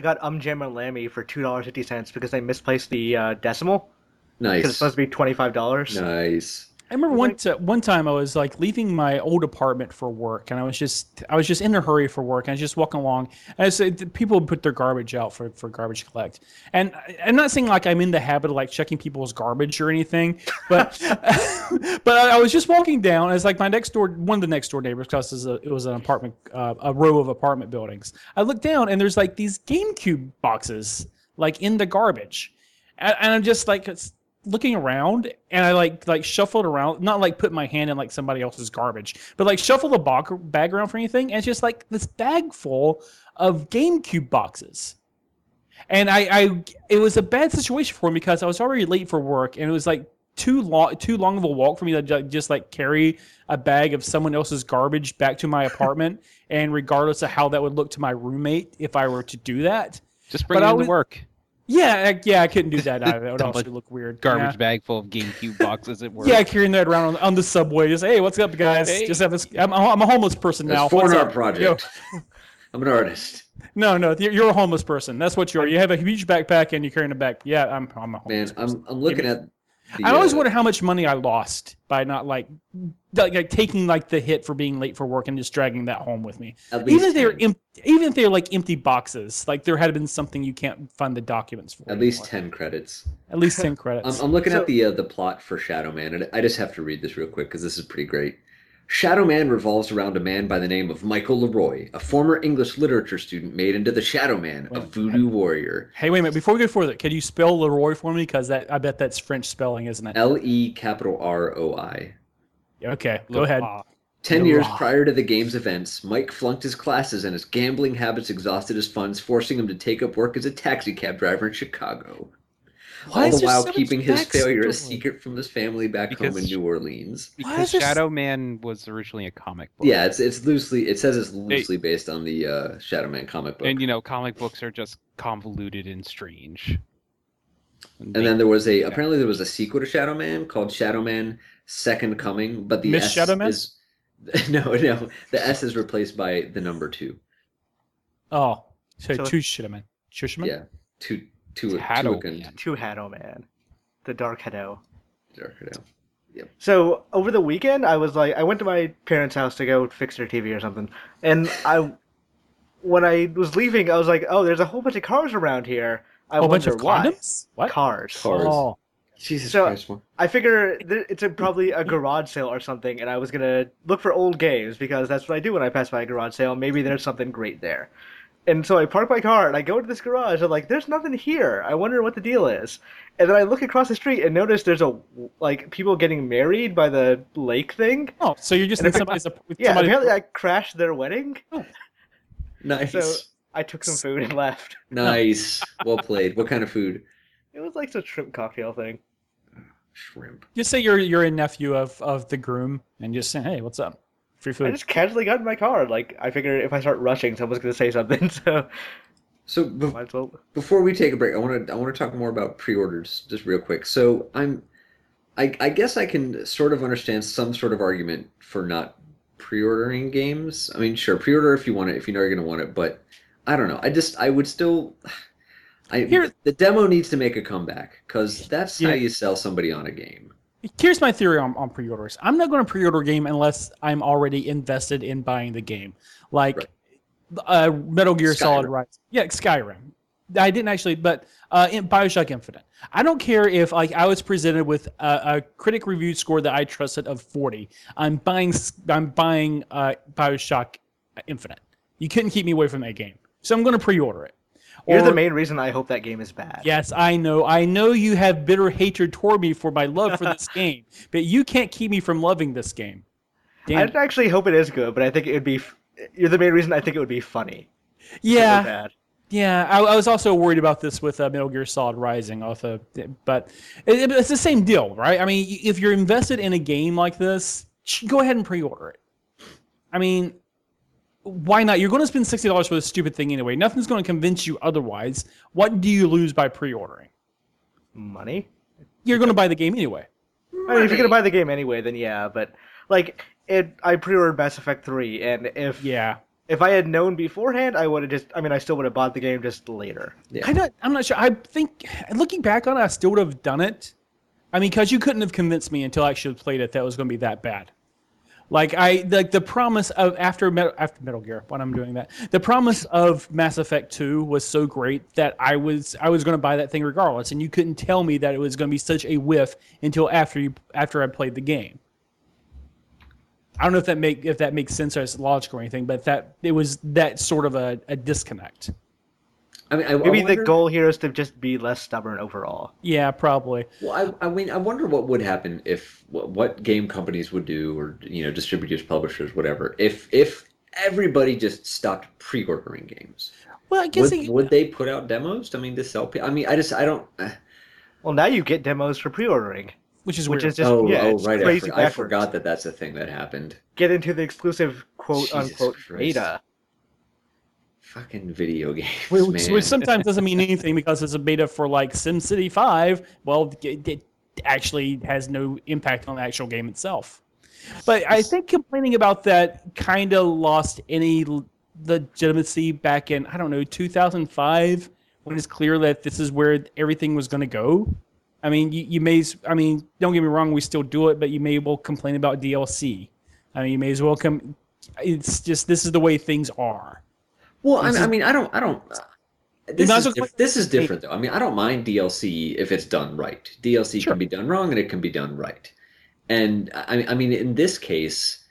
Jam and Lammy for $2.50 because they misplaced the decimal. Nice. Because it's supposed to be $25. Nice. I remember one time I was like leaving my old apartment for work, and I was just in a hurry for work, and I was just walking along, and I said people would put their garbage out for garbage collect, and I'm not saying like I'm in the habit of like checking people's garbage or anything, but but I was just walking down, and it's like one of the next door neighbors, because it was an apartment, a row of apartment buildings. I looked down, and there's like these GameCube boxes like in the garbage, and I'm just like looking around, and I like shuffled around, not like put my hand in like somebody else's garbage, but like shuffle the bag around for anything, and it's just like this bag full of GameCube boxes. And it was a bad situation for me because I was already late for work, and it was like too long of a walk for me to just like carry a bag of someone else's garbage back to my apartment, and regardless of how that would look to my roommate if I were to do that. Just bring it into work. Yeah, I couldn't do that either. That would also look weird. Garbage bag full of GameCube boxes at work. Yeah, carrying that around on the subway. Just, hey, what's up, guys? Hey. Just have this. I'm a homeless person now. It's for an art project. I'm an artist. No, you're a homeless person. That's what you are. You have a huge backpack and you're carrying a bag. Yeah, I'm a homeless person. I'm looking at. I always wonder how much money I lost by not like taking like the hit for being late for work and just dragging that home with me. Even if they're like empty boxes, like there had been something you can't find the documents for. At least 10 credits. At least 10 credits. I'm looking at the plot for Shadow Man, and I just have to read this real quick because this is pretty great. Shadow Man revolves around a man by the name of Michael Leroy, a former English literature student made into the Shadow Man, a voodoo warrior. Hey, wait a minute. Before we go further, can you spell Leroy for me? Because I bet that's French spelling, isn't it? LEROI. Okay, go ahead. 10 years prior to the game's events, Mike flunked his classes and his gambling habits exhausted his funds, forcing him to take up work as a taxi cab driver in Chicago. All the while keeping his failure a secret from his family back home in New Orleans. Because Shadow Man was originally a comic book. Yeah, it says it's loosely based on the Shadow Man comic book. And comic books are just convoluted and strange. And then there was apparently there was a sequel to Shadow Man called Shadow Man Second Coming, but the S Shadow Man? is no, the S is replaced by the number 2. Oh, so two Shadow Man. Yeah, two Hatto Man, the Dark Hatto. Yep. So over the weekend, I went to my parents' house to go fix their TV or something, and when I was leaving, I was like, "Oh, there's a whole bunch of cars around here." I wonder bunch of why. condoms? What? Cars. Oh. Jesus So Christ! I figure it's probably a garage sale or something, and I was gonna look for old games because that's what I do when I pass by a garage sale. Maybe there's something great there. And so I park my car and I go to this garage. I'm like, there's nothing here. I wonder what the deal is. And then I look across the street and notice there's people getting married by the lake thing. Oh, so you're just in somebody's apparently I crashed their wedding. Oh. Nice. So I took some food and left. Nice. Well played. What kind of food? It was like some shrimp cocktail thing. Shrimp. Just say you're a nephew of the groom, and just say, hey, what's up? Free I food. just casually got in my car. Like, I figured if I start rushing, someone's going to say something, so So might as well. before we take a break, I want to talk more about pre-orders just real quick. So I guess I can sort of understand some sort of argument for not pre-ordering games. I mean, sure, pre-order if you want it, if you know you're going to want it, but I don't know. I would still the demo needs to make a comeback because that's how Yeah. you sell somebody on a game. Here's my theory on pre-orders. I'm not going to pre-order a game unless I'm already invested in buying the game. Like Metal Gear Solid Skyrim. Rise. Yeah, Skyrim. I didn't actually, but in BioShock Infinite. I don't care if like I was presented with a critic review score that I trusted of 40. I'm buying BioShock Infinite. You couldn't keep me away from that game. So I'm going to pre-order it. You're Or- the main reason I hope that game is bad. Yes, I know. I know you have bitter hatred toward me for my love for this game, but you can't keep me from loving this game. I Damn. actually hope it is good, but I think it would be. You're the main reason I think it would be funny. if it were Yeah, bad. yeah. I was also worried about this with Metal Gear Solid Rising, also, but it's the same deal, right? I mean, if you're invested in a game like this, go ahead and pre-order it. I mean, why not? You're going to spend $60 for this stupid thing anyway. Nothing's going to convince you otherwise. What do you lose by pre-ordering? Money. You're going to buy the game anyway. I mean, if you're gonna buy the game anyway, then yeah. But like, I pre-ordered Mass Effect 3, and Yeah. if I had known beforehand, I would have just. I mean, I still would have bought the game just later. Yeah. I'm not sure. I think, looking back on it, I still would have done it. I mean, because you couldn't have convinced me until I actually played it that it was going to be that bad. Like the promise of after Metal Gear, when I'm doing that, the promise of Mass Effect 2 was so great that I was going to buy that thing regardless, and you couldn't tell me that it was going to be such a whiff until after I played the game. I don't know if that makes sense as logical or anything, but that it was that sort of a disconnect. I mean, I Maybe the wonder- goal here is to just be less stubborn overall. Yeah, probably. Well, I mean, I wonder what would happen if what game companies would do, or distributors, publishers, whatever, if everybody just stopped pre-ordering games. Well, I guess Would they put out demos? I mean, to sell. I mean, I don't. Well, now you get demos for pre-ordering, which is which weird. is just it's Right. crazy I backwards. forgot that that's a thing that happened. Get into the exclusive quote Jesus unquote Christ. beta. Fucking video games, Which man. sometimes doesn't mean anything because it's a beta for like SimCity 5. Well, it actually has no impact on the actual game itself. But I think complaining about that kind of lost any legitimacy back in, I don't know, 2005, when it's clear that this is where everything was going to go. I mean, you may, I mean, don't get me wrong, we still do it, but you may well complain about DLC. I mean, you may as well it's just, this is the way things are. Well, I mean, I don't. This might is, as well- this is different, though. I mean, I don't mind DLC if it's done right. DLC Sure. can be done wrong, and it can be done right. And I mean, in this case,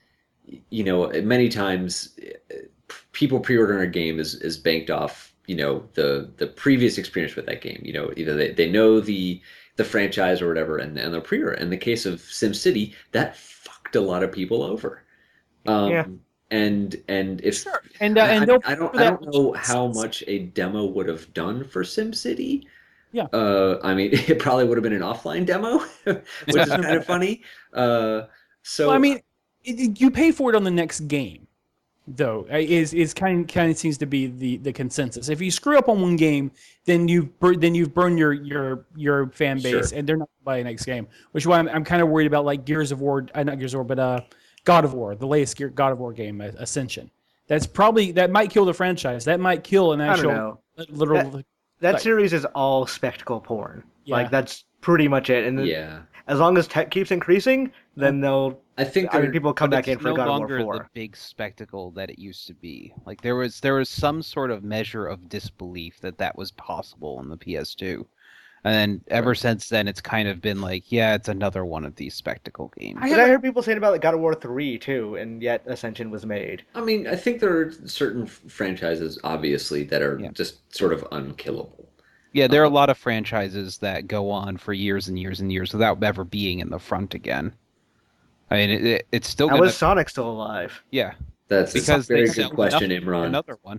many times people pre-ordering a game is banked off, the previous experience with that game. Either they know the franchise or whatever, and they'll pre-order. In the case of SimCity, that fucked a lot of people over. Yeah. And if Sure. And I they'll don't know how much a demo would have done for SimCity. Yeah. I mean, it probably would have been an offline demo, which is kind of funny. So Well, I mean, you pay for it on the next game, though. Is kind of seems to be the consensus. If you screw up on one game, then you've burned your fan base, Sure. and they're not going to buy the next game. Which is why I'm kind of worried about like Gears of War, not Gears of War, but God of War, the latest God of War game, Ascension. That might kill the franchise. That might kill an I don't actual know. literal. That Right. series is all spectacle porn. Yeah. Like that's pretty much it. And yeah, as long as tech keeps increasing, then they'll. I think I mean, they're- people come But back in it's for no God of longer War the 4. big spectacle that it used to be. Like there was some sort of measure of disbelief that was possible in the PS2, and then ever since then, it's kind of been like, yeah, it's another one of these spectacle games. But I heard people saying about like God of War 3 too, and yet Ascension was made. I mean, I think there are certain franchises, obviously, that are Yeah. just sort of unkillable. Yeah, there are a lot of franchises that go on for years and years and years without ever being in the front again. I mean, it's still How gonna. is Sonic still alive? Yeah, That's because a very they good sell question, enough for Imran. another one.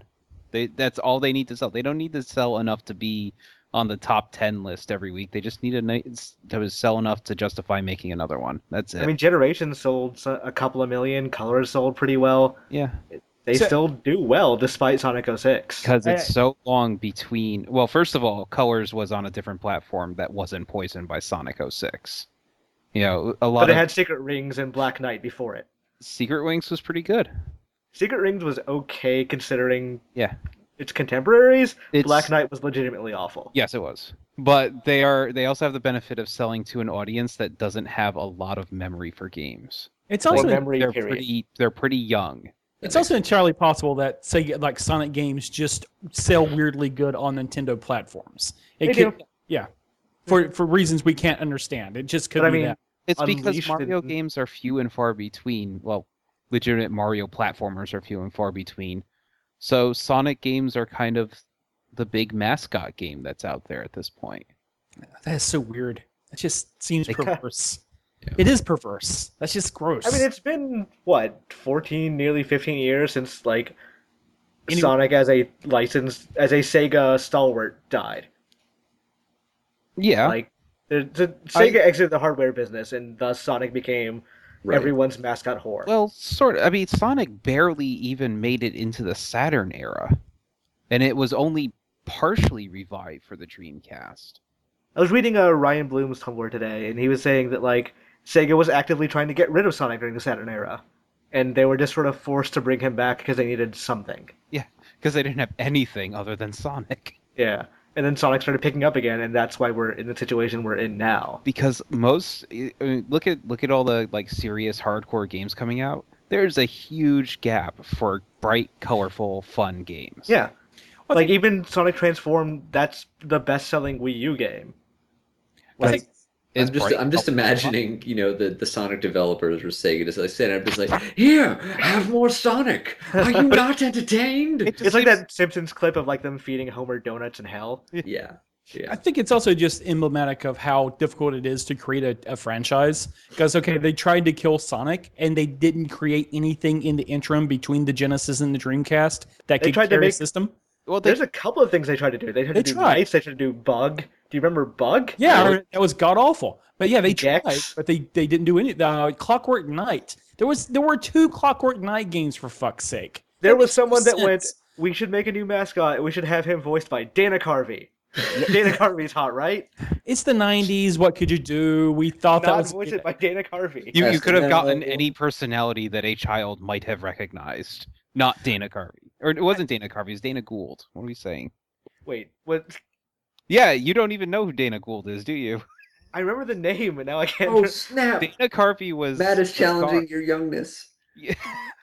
That's all they need to sell. They don't need to sell enough to be on the top 10 list every week. They just need to sell enough to justify making another one. That's it. I mean, Generations sold a couple of million. Colors sold pretty well. yeah, They still do well despite Sonic 06. because it's so long between. Well, first of all, Colors was on a different platform that wasn't poisoned by Sonic 06. You know, a lot But it of had Secret Rings and Black Knight before it. Secret Wings was pretty good. Secret Rings was okay considering Yeah. its contemporaries. It's- Black Knight was legitimately awful. Yes, it was. But they also have the benefit of selling to an audience that doesn't have a lot of memory for games. It's Or also memory They're period. pretty young. it's also entirely possible that say like Sonic games just sell weirdly good on Nintendo platforms. They could, do. yeah, for reasons we can't understand. It just could But I be mean, that. It's because Unleashed Mario and- games are few and far between. Well, legitimate Mario platformers are few and far between. So Sonic games are kind of the big mascot game that's out there at this point. That is so weird. It just seems They- perverse. It is perverse. That's just gross. I mean, it's been, what, 14, nearly 15 years since, like, Any- Sonic as a Sega stalwart died. Yeah, Like, Sega exited the hardware business, and thus Sonic became Right. everyone's mascot whore. well, sort of. I mean, Sonic barely even made it into the Saturn era, and it was only partially revived for the Dreamcast. I was reading Ryan Bloom's Tumblr today, and he was saying that, like, Sega was actively trying to get rid of Sonic during the Saturn era, and they were just sort of forced to bring him back because they needed something. Yeah, because they didn't have anything other than Sonic. Yeah. And then Sonic started picking up again, and that's why we're in the situation we're in now. Because most I mean, look at all the like serious hardcore games coming out. There's a huge gap for bright, colorful, fun games. Yeah. Like, even Sonic Transform, that's the best-selling Wii U game. Like, Is I'm just bright, I'm just colorful, imagining, the Sonic developers or Sega just like saying, I'm just like, here, have more Sonic. Are you not entertained? It just it's like seems- that Simpsons clip of, like, them feeding Homer donuts in hell. Yeah. I Yeah. think it's also just emblematic of how difficult it is to create a franchise. Because, okay, they tried to kill Sonic, and they didn't create anything in the interim between the Genesis and the Dreamcast that They could tried to carry a make- system. Well, they, There's a couple of things they tried to do. They tried They to do tried. Nights, they tried to do Bug. Do you remember Bug? Yeah, that was god awful. But yeah, they Gex. tried, but they didn't do any. Clockwork Knight. There were 2 Clockwork Knight games for fuck's sake. There was someone that sense. went, we should make a new mascot, and we should have him voiced by Dana Carvey. Dana Carvey's hot, right? It's the '90s. What could you do? We thought that Not was voiced by Dana Carvey. you could have gotten Level. any personality that a child might have recognized, not Dana Carvey, or it wasn't Dana Carvey. It was Dana Gould. What are we saying? Wait, what? Yeah, you don't even know who Dana Gould is, do you? I remember the name, and now I can't. Oh, snap. Dana Carvey was. Matt is the challenging star. your youngness. Yeah.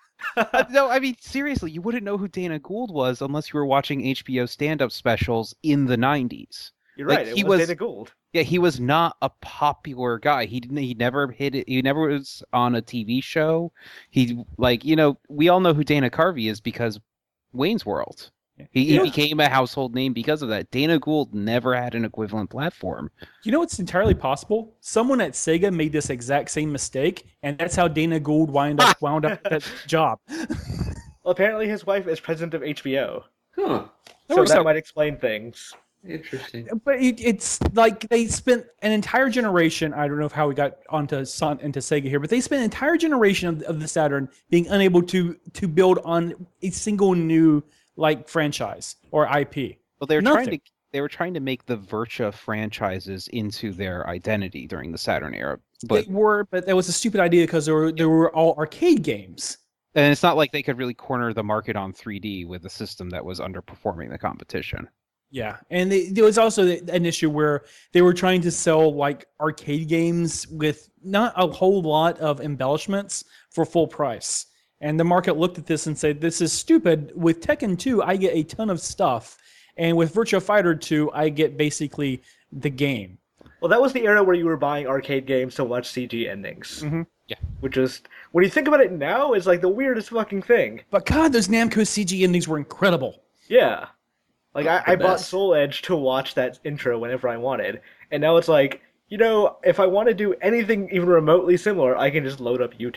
No, I mean seriously, you wouldn't know who Dana Gould was unless you were watching HBO stand-up specials in the '90s. You're like, right. he It was was- Dana Gould. Yeah, he was not a popular guy. He didn't. He never hit it. He never was on a TV show. He we all know who Dana Carvey is because Wayne's World. He Yeah. became a household name because of that. Dana Gould never had an equivalent platform. You know, it's entirely possible. Someone at Sega made this exact same mistake, and that's how Dana Gould wound up that job. Well, apparently his wife is president of HBO, Huh. That so works that out. might explain things. Interesting. But it's like they spent an entire generation. I don't know how we got into Sega here, but they spent an entire generation of the Saturn being unable to build on a single new like franchise or IP. Well, they were Nothing. trying to make the Virtua franchises into their identity during the Saturn era, but But that was a stupid idea because they were all arcade games. and it's not like they could really corner the market on 3D with a system that was underperforming the competition. Yeah, and there was also an issue where they were trying to sell like arcade games with not a whole lot of embellishments for full price. And the market looked at this and said, this is stupid. With Tekken 2, I get a ton of stuff. And with Virtua Fighter 2, I get basically the game. Well, that was the era where you were buying arcade games to watch CG endings. Mm-hmm. Yeah. Which is, when you think about it now, is like the weirdest fucking thing. But God, those Namco CG endings were incredible. Yeah. Like, I The bought best. Soul Edge to watch that intro whenever I wanted. And now it's like, if I want to do anything even remotely similar, I can just load up YouTube.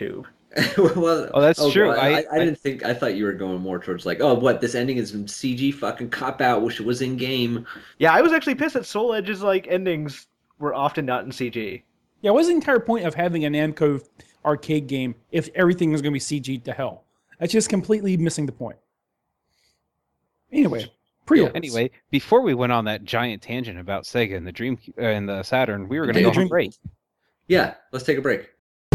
Well, Oh, that's true. well, I didn't think. I thought you were going more towards like, oh, what? This ending is some CG fucking cop out. Wish it was in game. Yeah, I was actually pissed that Soul Edge's like endings were often not in CG. Yeah, what's the entire point of having a Namco arcade game if everything is going to be CG'd to hell? That's just completely missing the point. Anyway, pre-orders. Anyway, before we went on that giant tangent about Sega and the Dream and the Saturn, we were going to Yeah, go on a break. Yeah, let's take a break.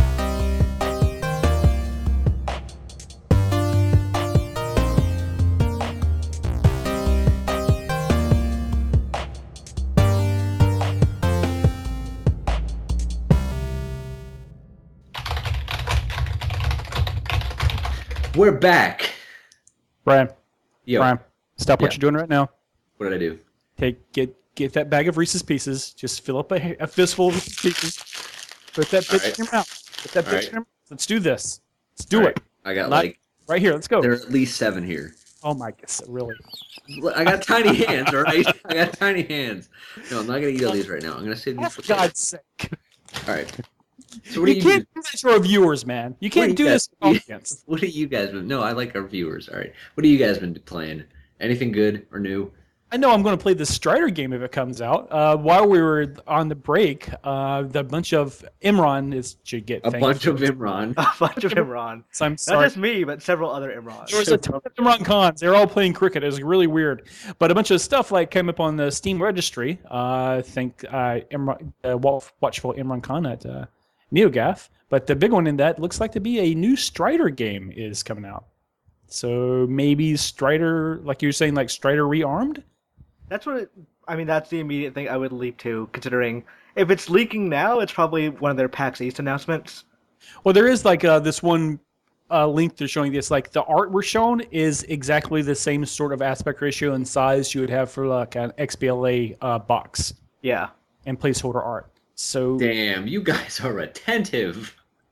We're back. Brian, Yo, Brian, stop what Yeah. you're doing right now. what did I do? Get that bag of Reese's Pieces. Just fill up a fistful of Reese's Pieces. Put that bitch right. in your mouth. Put that All bitch right. in your mouth. Let's do this. Let's do All it. right, I got Not- like Right here. Let's go. there are at least 7 here. Oh my goodness, really? I got tiny hands, all right? I got tiny hands. No, I'm not gonna eat all these right now. I'm gonna save these For for later. God's sake. All right. So what do You you can't do this to our viewers, man. You can't do this to you- audience. What do you guys been? No, I like our viewers. All right. What do you guys been playing? Anything good or new? I know I'm going to play the Strider game if it comes out. While we were on the break, the bunch of Imran should get A thanked bunch for of this. Imran. A bunch of Imran. So I'm Not sorry. just me, but several other Imrans. There was a ton of Imran Khans. They were all playing cricket. It was really weird. But a bunch of stuff like came up on the Steam registry. I think Imran, Watchful Imran Khan at NeoGAF. But the big one in that looks like to be a new Strider game is coming out. So maybe Strider, like you were saying, like Strider Rearmed? That's that's the immediate thing I would leap to, considering if it's leaking now, it's probably one of their PAX East announcements. Well, there is like this one link they're showing this. Like the art we're shown is exactly the same sort of aspect ratio and size you would have for like an XBLA box Yeah. and placeholder art. So Damn, you guys are attentive.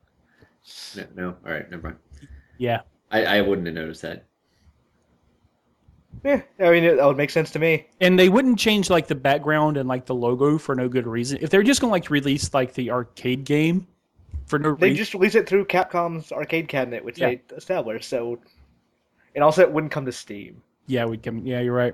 No. All right, never mind. yeah, I wouldn't have noticed that. Yeah, I mean, that would make sense to me. and they wouldn't change like the background and like the logo for no good reason. If they're just gonna like release like the arcade game for no They reason, just release it through Capcom's arcade cabinet, which Yeah. they established, so... And also, it wouldn't come to Steam. yeah, we'd come. Yeah, you're right.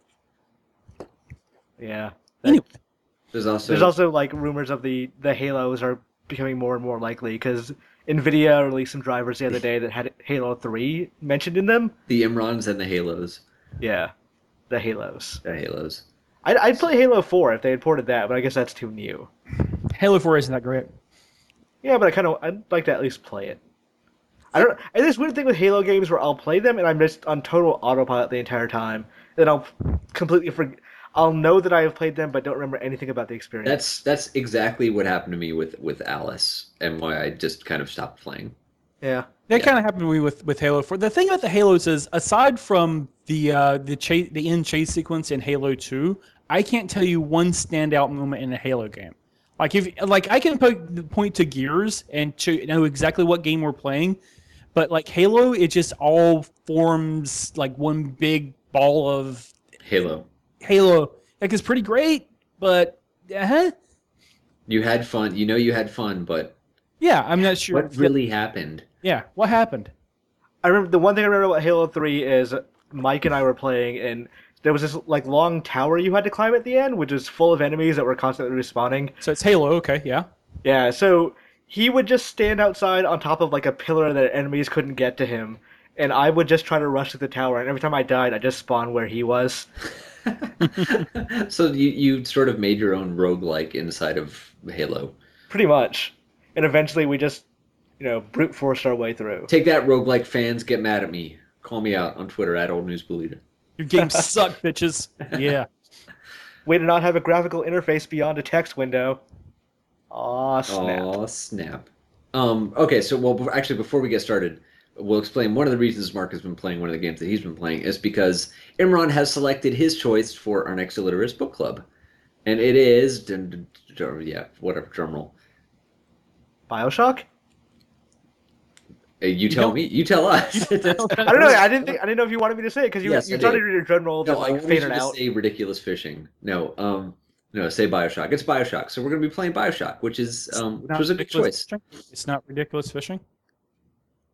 Yeah. Anyway, There's also There's also, like, rumors of the Halos are becoming more and more likely, because NVIDIA released some drivers the other day that had Halo 3 mentioned in them. the Imrans and the Halos. Yeah. The Halos. The Halos. I'd play Halo 4 if they had ported that, but I guess that's too new. Halo 4 isn't that great. Yeah, but I'd like to at least play it. I don't. And this weird thing with Halo games where I'll play them and I'm just on total autopilot the entire time. Then I'll completely forget. I'll know that I have played them, but don't remember anything about the experience. That's exactly what happened to me with Alice and why I just kind of stopped playing. Yeah. That Yeah. kind of happened to me with Halo 4. The thing about the Halos is, aside from the end chase sequence in Halo 2, I can't tell you one standout moment in a Halo game. Like I can point to Gears and to know exactly what game we're playing, but like Halo, it just all forms like one big ball of Halo. Halo. Like it's pretty great, but You had fun. You know you had fun, but yeah, I'm not sure. what really happened? Yeah, what happened? I remember the one thing I remember about Halo 3 is Mike and I were playing, and there was this like long tower you had to climb at the end, which was full of enemies that were constantly respawning. So it's Halo, okay, yeah. Yeah, so he would just stand outside on top of like a pillar that enemies couldn't get to him, and I would just try to rush to the tower, and every time I died, I just spawned where he was. So you sort of made your own roguelike inside of Halo. Pretty much. And eventually we just, brute forced our way through. Take that, roguelike fans. Get mad at me. Call me out on Twitter at Old News Bulletin. Your games suck, bitches. Yeah. Way to not have a graphical interface beyond a text window. Aw, snap. Oh, snap. Okay, so actually, before we get started, we'll explain one of the reasons Mark has been playing one of the games that he's been playing is because Imran has selected his choice for our next Illiterate Book Club, and it is drum roll. BioShock? You tell me. You tell us. I don't know. I didn't know if you wanted me to say it because you Yes, I started did. your drum roll to No, I like wanted fade you it to out. say ridiculous fishing. No, say Bioshock. It's Bioshock. So we're going to be playing Bioshock, which is which was a good choice. Fishing? It's not ridiculous fishing.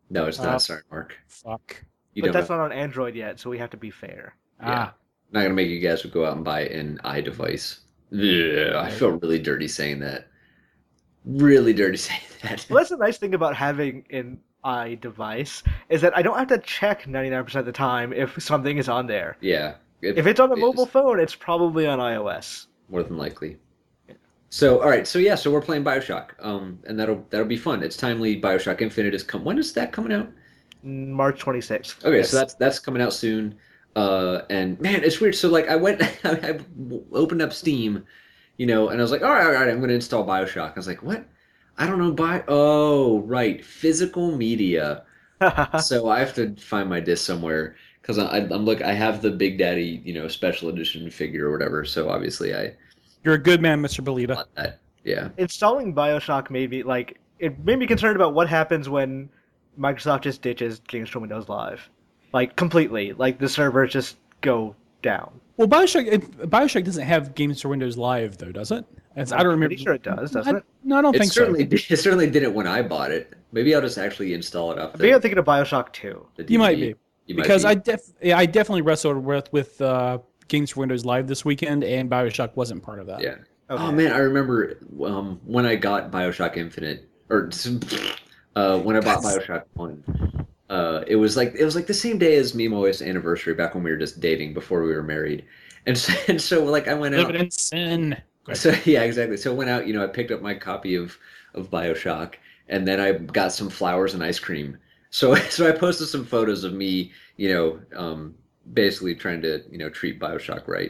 No, it's Uh, not. Sorry, Mark. Fuck. You But don't that's have. not on Android yet, so we have to be fair. Yeah. Ah. Not gonna make you guys go out and buy an iDevice. Yeah, I feel really dirty saying that. Really dirty saying that. Well, that's the nice thing about having an iDevice is that I don't have to check 99% of the time if something is on there. Yeah. If it's on a it mobile is phone, it's probably on iOS. more than likely. So, all right. So yeah. So we're playing BioShock. And that'll be fun. It's timely. BioShock Infinite is come. When is that coming out? March 26th. Okay, Yes. so that's coming out soon. And man, it's weird. So like I went, I opened up Steam, and I was like, all right, I'm going to install BioShock. I was like, what? I don't know. Oh, right, physical media. So I have to find my disc somewhere because I have the Big Daddy, special edition figure or whatever. So obviously I You're a good man, Mr. Belita. want that. Yeah. Installing BioShock it made me concerned about what happens when Microsoft just ditches Games for Windows Live. Like, completely. Like, the servers just go down. Well, BioShock doesn't have Games for Windows Live, though, does it? I don't remember. Pretty sure it does, doesn't it? No, I don't think so. It certainly did it when I bought it. Maybe I'll just actually install it off I think I'm thinking of BioShock 2. the You might DVD. be. You might Because be. I definitely wrestled with Games for Windows Live this weekend, and BioShock wasn't part of that. Yeah. Okay. Oh man, I remember when I got BioShock Infinite, or when I bought BioShock 1. It was like the same day as Mimo's anniversary, back when we were just dating before we were married, and so like I went out. Living in sin. So yeah, exactly. So I went out. I picked up my copy of BioShock, and then I got some flowers and ice cream. So I posted some photos of me, basically trying to treat BioShock right.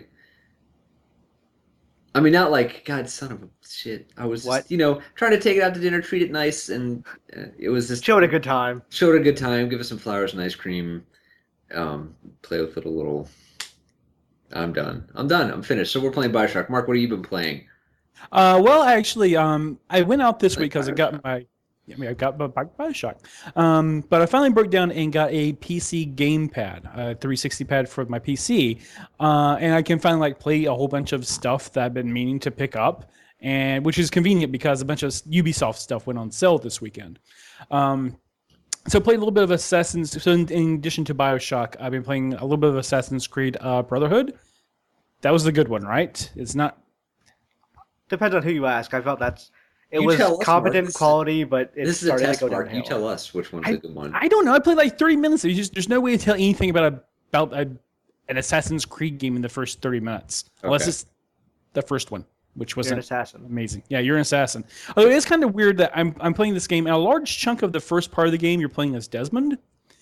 I mean, not like, God, son of a shit. I was What? just, trying to take it out to dinner, treat it nice, and it was just Showed a good time. showed a good time, give it some flowers and ice cream, play with it a little. I'm done. I'm finished. So we're playing BioShock. Mark, what have you been playing? Well, actually, I went out this Like week because I got my BioShock. But I finally broke down and got a PC gamepad, a 360 pad for my PC, and I can finally play a whole bunch of stuff that I've been meaning to pick up, and which is convenient because a bunch of Ubisoft stuff went on sale this weekend. So I played a little bit of Assassin's. So in addition to BioShock, I've been playing a little bit of Assassin's Creed Brotherhood. That was the good one, right? It's not. Depends on who you ask. I felt it You was tell us, competent Mark. quality, but it This is a started test, to go Mark. You downhill. tell us which one's a good one. I don't know. I played like 30 minutes. There's no way to tell anything about an Assassin's Creed game in the first 30 minutes, unless Okay. it's the first one, which was You're an assassin. amazing. Yeah, you're an assassin. Although it's kind of weird that I'm playing this game, and a large chunk of the first part of the game you're playing as Desmond.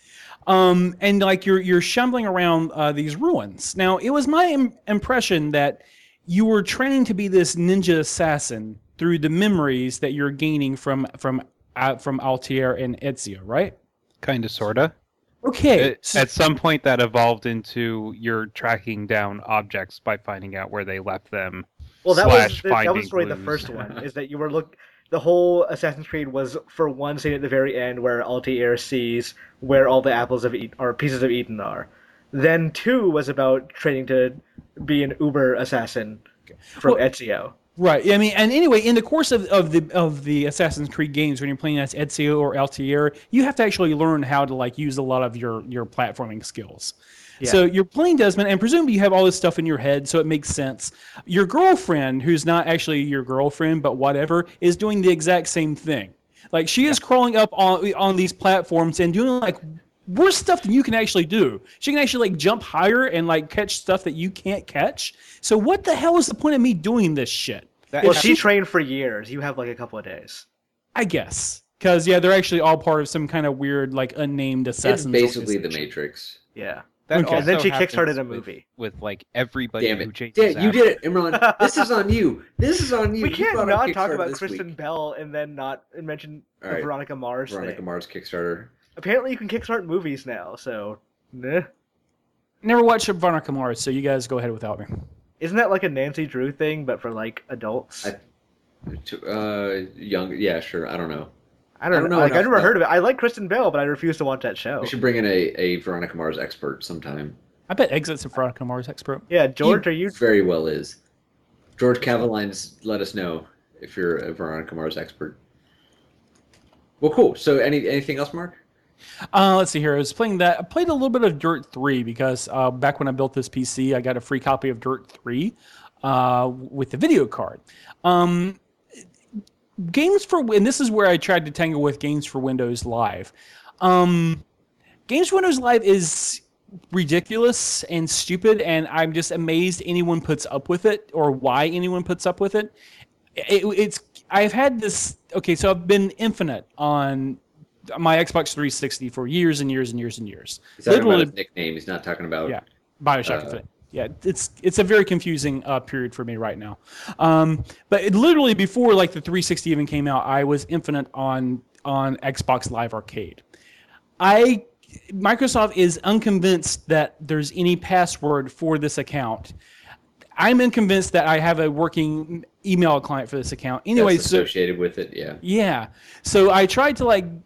And like you're shambling around these ruins. Now, it was my impression that you were training to be this ninja assassin through the memories that you're gaining from Altair and Ezio, right? Kind of, sorta. Okay. At some point, that evolved into you're tracking down objects by finding out where they left them. Well, that Slash was finding really the clues. first one. Is that you were the whole Assassin's Creed was for one scene at the very end where Altair sees where all the apples of Eden or pieces of Eden are. Then 2 was about training to be an Uber assassin from Well- Ezio. Right. I mean, and anyway, in the course of the Assassin's Creed games, when you're playing as Ezio or Altair, you have to actually learn how to use a lot of your platforming skills. Yeah. So you're playing Desmond, and presumably you have all this stuff in your head, so it makes sense. Your girlfriend, who's not actually your girlfriend, but whatever, is doing the exact same thing. Like she is crawling up on these platforms and doing worse stuff than you can actually do. She can actually jump higher and catch stuff that you can't catch. So what the hell is the point of me doing this shit? Well, If she trained for years. You have a couple of days. I guess. Because, they're actually all part of some kind of weird, unnamed It's assassin's basically the organization. Matrix. Yeah. That Okay. And then also she kickstarted happens a movie. with everybody Damn who it. changes. Yeah, you did it, Imran. This is on you. This is on you. We You can't brought up not talk Kickstarter about this Kristen week. Bell and then not mention All right. Veronica Mars Veronica thing. Mars Kickstarter. Apparently, you can kickstart movies now. So, nah. Never watched Veronica Mars, so you guys go ahead without me. Isn't that like a Nancy Drew thing, but for adults? Young, yeah, sure. I don't know. I don't know. enough I never about- heard of it. I like Kristen Bell, but I refuse to watch that show. We should bring in a Veronica Mars expert sometime. I bet Exit's a Veronica Mars expert. Yeah, George, He are you? very well is. George Cavaline's let us know if you're a Veronica Mars expert. Well, cool. So anything else, Mark? Let's see here. I was playing that. I played a little bit of Dirt 3 because back when I built this PC, I got a free copy of Dirt 3 with the video card. And this is where I tried to tangle with Games for Windows Live. Games for Windows Live is ridiculous and stupid, and I'm just amazed anyone puts up with it or why anyone puts up with it. I've had this. Okay, so I've been Infinite on my Xbox 360 for years and years and years and years. He's talking about his nickname. He's not talking about Bioshock Infinite. Yeah, it's a very confusing period for me right now. But literally before like the 360 even came out, I was Infinite on Xbox Live Arcade. Microsoft is unconvinced that there's any password for this account. I'm unconvinced that I have a working email client for this account. Anyway, that's associated with it, yeah. Yeah. So I tried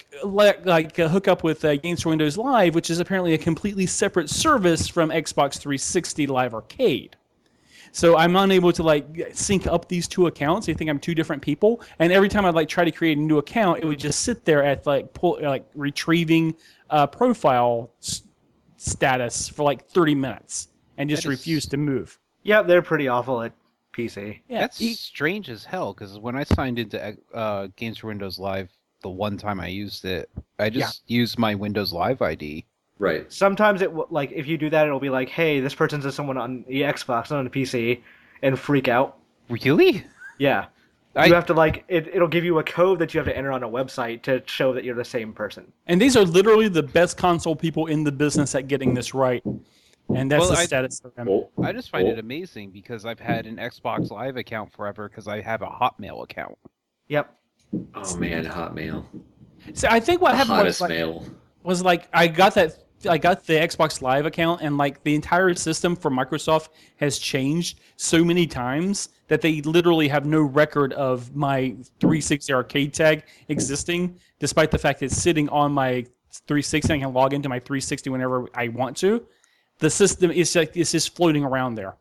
to hook up with Games for Windows Live, which is apparently a completely separate service from Xbox 360 Live Arcade. So I'm unable to sync up these two accounts. They think I'm two different people, and every time I'd try to create a new account, it would just sit there at retrieving profile status for 30 minutes and just refuse to move. Yeah, they're pretty awful at PC. Yeah, That's strange as hell, because when I signed into Games for Windows Live the one time I used it, I just used my Windows Live ID. Right. Sometimes if you do that, it'll be like, hey, this person's someone on the Xbox, not on the PC, and freak out. Really? Yeah. You have to it'll give you a code that you have to enter on a website to show that you're the same person. And these are literally the best console people in the business at getting this right. And that's the status of them. I just find it amazing because I've had an Xbox Live account forever because I have a Hotmail account. Yep. Oh man, Hotmail. So I think what happened was I got the Xbox Live account, and the entire system for Microsoft has changed so many times that they literally have no record of my 360 arcade tag existing, despite the fact that it's sitting on my 360. I can log into my 360 whenever I want to. The system is it's just floating around there.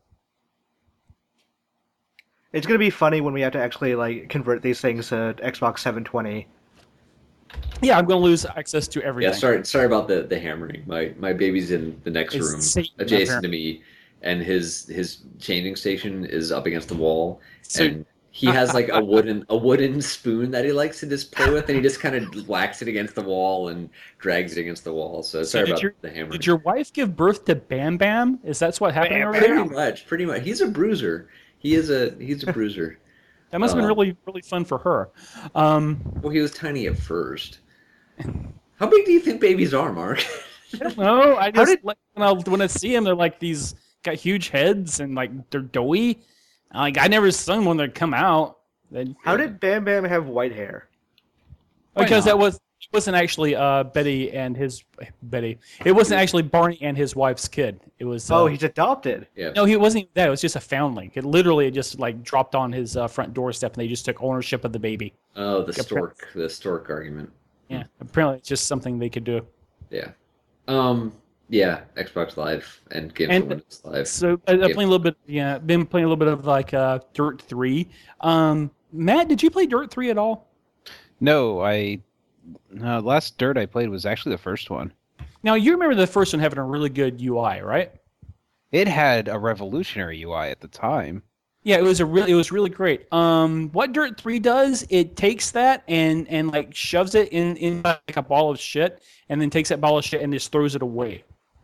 It's going to be funny when we have to actually convert these things to Xbox 720. Yeah, I'm going to lose access to everything. Yeah, sorry about the hammering. My baby's in the next room adjacent to me, and his changing station is up against the wall, and he has a wooden spoon that he likes to just play with, and he just kind of whacks it against the wall and drags it against the wall. So sorry about the hammering. Did your wife give birth to Bam Bam? That's what happened over there? Pretty much. He's a bruiser. He's a bruiser. That must have been really, really fun for her. Well, he was tiny at first. How big do you think babies are, Mark? I don't know. I just when I see them, they're these got huge heads and they're doughy. I never seen one that come out. How did Bam Bam have white hair? Because it wasn't actually Betty. It wasn't actually Barney and his wife's kid. It was. He's adopted. Yeah. No, he wasn't even that. It was just a foundling. It literally just dropped on his front doorstep, and they just took ownership of the baby. Oh, the stork argument. Yeah, apparently it's just something they could do. Yeah. Yeah, Xbox Live and Games for Windows Live. So I've been playing a little bit of Dirt 3. Matt, did you play Dirt 3 at all? No, last Dirt I played was actually the first one. Now you remember the first one having a really good UI, right? It had a revolutionary UI at the time. Yeah, it was really great. What Dirt 3 does, it takes that and shoves it in a ball of shit, and then takes that ball of shit and just throws it away.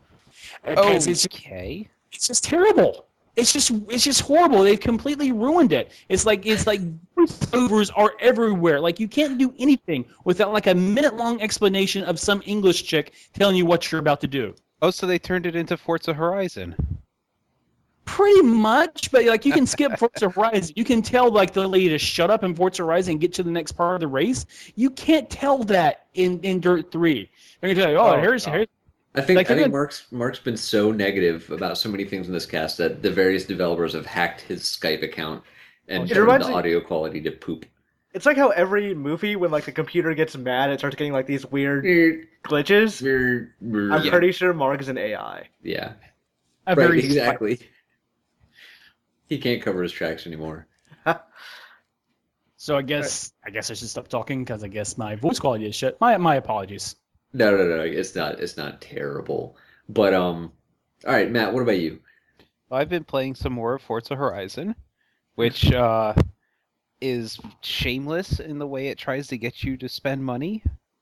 Okay. It's just terrible. It's just horrible. They've completely ruined it. It's like voiceovers are everywhere. You can't do anything without a minute-long explanation of some English chick telling you what you're about to do. Oh, so they turned it into Forza Horizon. Pretty much, but you can skip Forza Horizon. You can tell the lady to shut up in Forza Horizon and get to the next part of the race. You can't tell that in Dirt 3. They're gonna tell you, here's. I think Mark's been so negative about so many things in this cast that the various developers have hacked his Skype account and turned the audio quality to poop. It's like how every movie, when the computer gets mad, it starts getting these weird glitches. I'm pretty sure Mark is an AI. Yeah. Right, exactly. He can't cover his tracks anymore. So I guess I should stop talking because I guess my voice quality is shit. My apologies. No. It's not. It's not terrible. But all right, Matt. What about you? I've been playing some more of Forza Horizon, which is shameless in the way it tries to get you to spend money.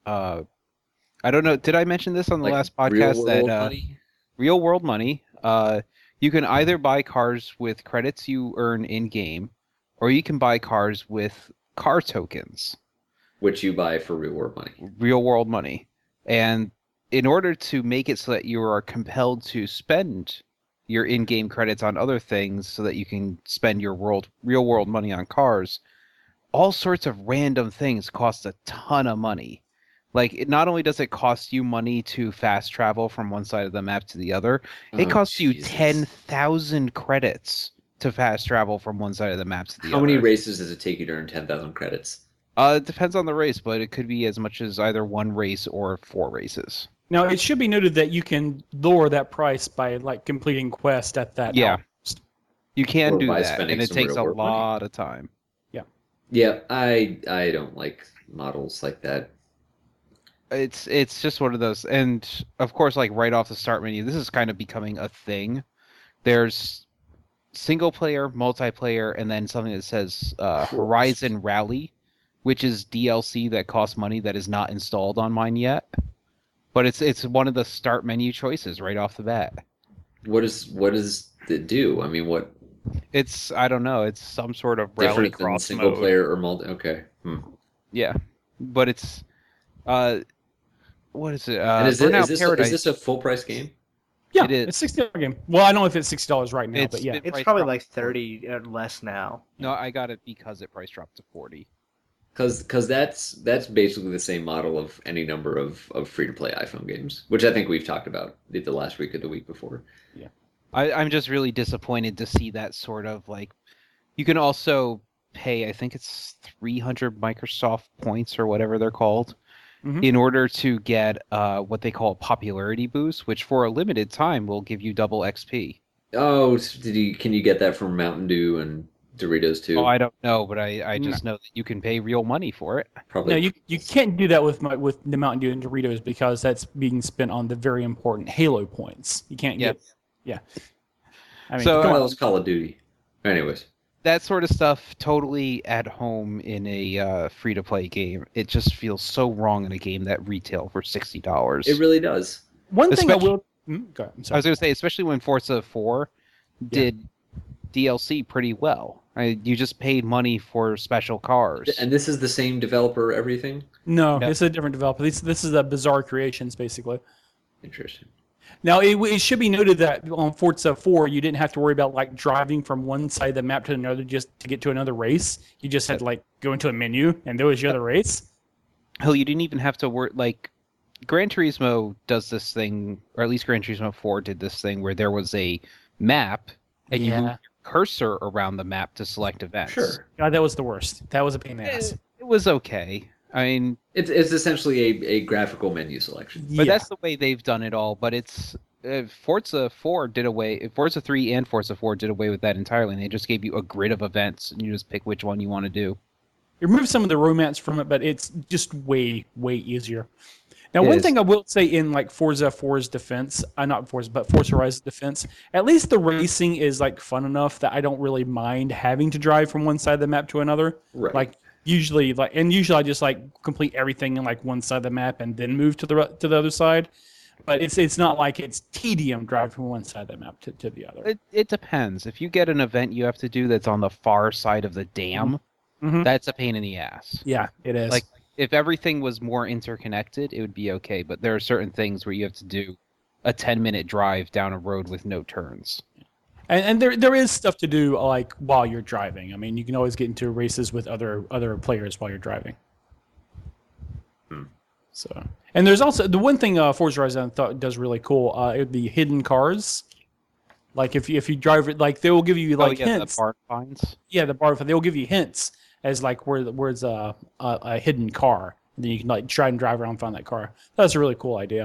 I don't know. Did I mention this on the Like last real podcast world that money? real world money, you can either buy cars with credits you earn in game, or you can buy cars with car tokens, Which you buy for real world money. real world money. And in order to make it so that you are compelled to spend your in-game credits on other things so that you can spend your real world money on cars, all sorts of random things cost a ton of money. Like, not only does it cost you money to fast travel from one side of the map to the other, it Oh, costs you Jesus. 10,000 credits to fast travel from one side of the map to the How other. many races does it take you to earn 10,000 credits? It depends on the race, but it could be as much as either one race or 4 races. Now, it should be noted that you can lower that price by like completing quests at that. Yeah. outpost. You can Or do by that, spending and it some takes a real-world money. lot of time. Yeah, I don't like models like that. It's just one of those, and of course, like right off the start menu, this is kind of becoming a thing. There's single player, multiplayer, and then something that says Horizon Rally, which is DLC that costs money that is not installed on mine yet. But it's one of the start menu choices right off the bat. What does it do? I mean, what I don't know, it's some sort of rally different than cross single mode. player or multi? Okay. Yeah, but it's what is it? And is Burnout this Paradise. is this a full price game? Yeah, It is. it's $60 game. Well, I don't know if it's $60 right now, It's but yeah. been It's price probably dropped like to 40. 30 or less now. No, I got it because it price dropped to 40. Because that's basically the same model of any number of free to play iPhone games, which I think we've talked about the last week or the week before. I'm just really disappointed to see that sort of like. You can also pay, I think it's 300 Microsoft points or whatever they're called, Mhm. in order to get what they call a popularity boost, which for a limited time will give you double XP. Oh, can you get that from Mountain Dew and Doritos too? Oh, I don't know, but I just know that you can pay real money for it. Probably. No, you can't do that with the Mountain Dew and Doritos because that's being spent on the very important Halo points. You can't get. Yeah. I mean, So- come Well, on. it's Call of Duty. Anyways, That sort of stuff totally at home in a free-to-play game. It just feels so wrong in a game that retail for $60. it really does. One thing I especially- will. Go ahead. I'm I sorry. was going to say, especially when Forza 4 did DLC pretty well. You just paid money for special cars. And this is the same developer, everything? No, No. it's a different developer. This is a Bizarre Creations, basically. Interesting. Now, it should be noted that on Forza 4, you didn't have to worry about like driving from one side of the map to another just to get to another race. You just had to like go into a menu, and there was your other race. Hell, you didn't even have to work. Like, Gran Turismo does this thing, or at least Gran Turismo 4 did this thing where there was a map, and you move your cursor around the map to select events. Sure. God, that was the worst. That was a pain in the ass. It was okay. I mean, It's essentially a graphical menu selection. but that's the way they've done it all. But it's Forza 3 and Forza 4 did away with that entirely. And they just gave you a grid of events, and you just pick which one you want to do. It removes some of the romance from it, but it's just way easier. Now, It one is. thing I will say in like Forza 4's defense, not Forza, but Forza Horizon's defense, at least the racing is like fun enough that I don't really mind having to drive from one side of the map to another. Right. Like usually I just like complete everything in like one side of the map and then move to the other side. But it's not like it's tedium driving from one side of the map to the other. It depends. If you get an event you have to do that's on the far side of the dam, Mhm. that's a pain in the ass. Yeah, it is. Like, if everything was more interconnected, it would be okay. But there are certain things where you have to do a 10-minute drive down a road with no turns. And there is stuff to do like while you're driving. I mean, you can always get into races with other players while you're driving. So, and there's also the one thing Forza Horizon thought does really cool. It would be hidden cars. Like if you drive it, like they will give you like hints. The barn finds. Yeah, the bar. They'll give you hints as like where's a hidden car. And then you can like try and drive around and find that car. That's a really cool idea.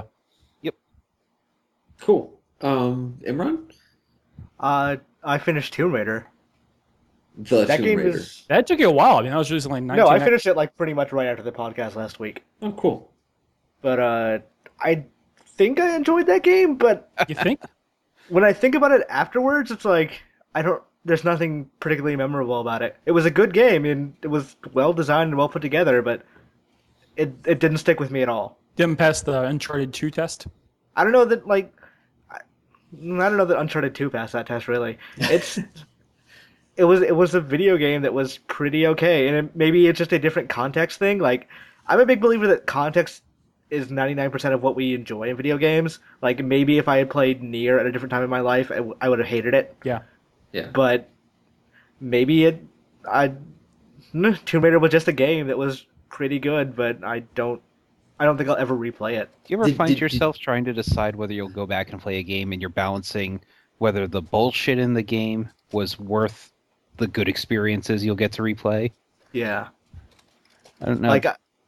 Cool. Imran? I finished Tomb Raider. The That Tomb game Raider. is. That took you a while. I mean, that was recently 19. No, I finished it like pretty much right after the podcast last week. Oh, cool. But I think I enjoyed that game, but You think? when I think about it afterwards, it's like I don't. There's nothing particularly memorable about it. It was a good game and it was well designed and well put together, but it didn't stick with me at all. Didn't pass the Uncharted 2 test. I don't know that like I don't know that Uncharted 2 passed that test really. It's it was a video game that was pretty okay, and maybe it's just a different context thing. Like I'm a big believer that context is 99% of what we enjoy in video games. Like maybe if I had played Nier at a different time in my life, I would have hated it. Yeah. Yeah. But maybe Tomb Raider was just a game that was pretty good, but I don't think I'll ever replay it. Do you ever Did- find did- yourself trying to decide whether you'll go back and play a game and you're balancing whether the bullshit in the game was worth the good experiences you'll get to replay? Yeah. I don't know. Like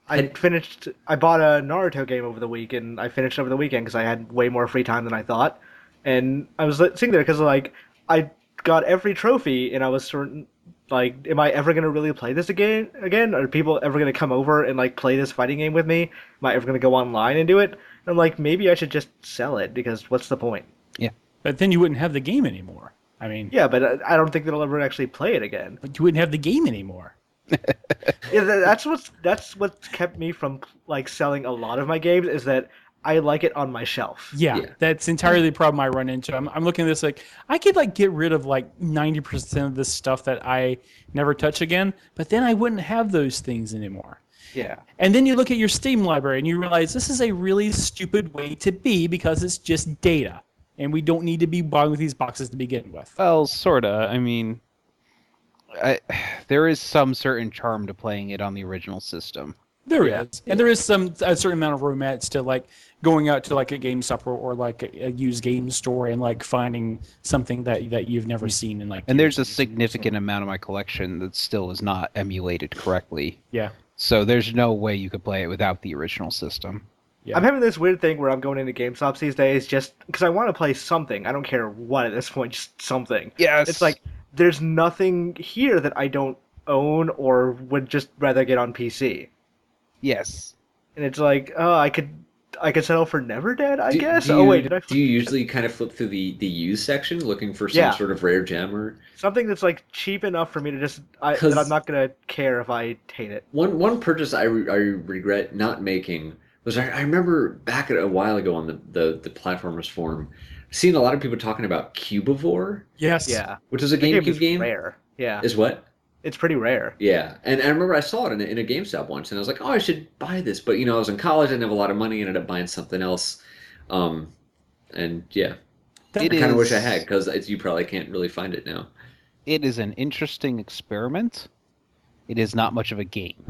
I bought a Naruto game over the week, and I finished it over the weekend because I had way more free time than I thought. And I was sitting there because like I got every trophy, and I was certain like, am I ever gonna really play this again? Are people ever gonna come over and like play this fighting game with me? Am I ever gonna go online and do it? And I'm like, maybe I should just sell it because what's the point? But then you wouldn't have the game anymore. I mean, Yeah, but I don't think that I'll ever actually play it again. you wouldn't have the game anymore. Yeah, that's what kept me from like selling a lot of my games is that I like it on my shelf. Yeah, Yeah. that's entirely the problem I run into. I'm looking at this like I could like get rid of like 90% of this stuff that I never touch again, but then I wouldn't have those things anymore. Yeah. And then you look at your Steam library and you realize this is a really stupid way to be because it's just data. And we don't need to be buying with these boxes to begin with. Well, sorta. I mean, there is some certain charm to playing it on the original system. There is. And there is a certain amount of romance to like going out to like a GameStop or like a used game store and like finding something that you've never seen in like. And there's a years. significant amount of my collection that still is not emulated correctly. Yeah. So there's no way you could play it without the original system. Yeah. I'm having this weird thing where I'm going into GameStops these days just because I want to play something. I don't care what at this point, just something. Yes. It's like there's nothing here that I don't own or would just rather get on PC. Yes. And it's like, oh, I could settle for Never Dead, I guess. Do Oh you- wait, did I? Do you usually kind of flip through the used section looking for some Yeah. sort of rare gem or Something that's like cheap enough for me to just that 'Cause- I'm not gonna care if I hate it. one purchase I regret not making was I remember back a while ago on the platformers forum seeing a lot of people talking about Cubivore, Yes. Yeah, which is a the game GameCube is game. rare. Yeah, Is what? it's pretty rare. Yeah, and I remember I saw it in a GameStop once, and I was like, oh, I should buy this. But, I was in college, I didn't have a lot of money, ended up buying something else. And yeah, That- I It kind of wish I is- had, because you probably can't really find it now. It is an interesting experiment. It is not much of a game.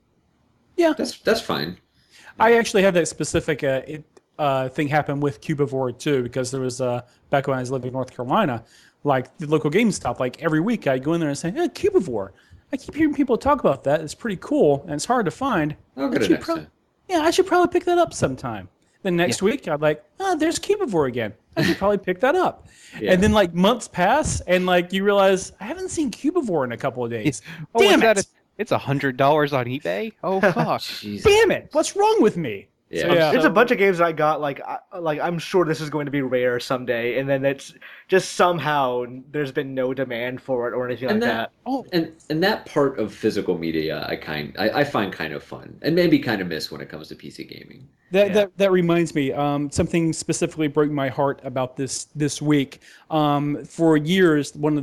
That's fine. I actually had that specific thing happen with Cubivore too, because there was back when I was living in North Carolina, like the local GameStop, like every week I'd go in there and say, "Hey, Cubivore." I keep hearing people talk about that. It's pretty cool and it's hard to find. I'll I get it should next prob- time. Yeah, I should probably pick that up sometime. Then next week I'd like, there's Cubivore again. I should probably pick that up. Yeah. And then like months pass and like you realize I haven't seen Cubivore in a couple of days. Oh, Damn is that it! It's $100 on eBay. Oh fuck! Jeez. Damn it! What's wrong with me? Yeah. So, yeah. There's a bunch of games that I got like I'm sure this is going to be rare someday, and then it's just somehow there's been no demand for it or anything And like that- that. Oh, And that part of physical media I find kind of fun and maybe kind of miss when it comes to PC gaming. That reminds me. Something specifically broke my heart about this week. For years, one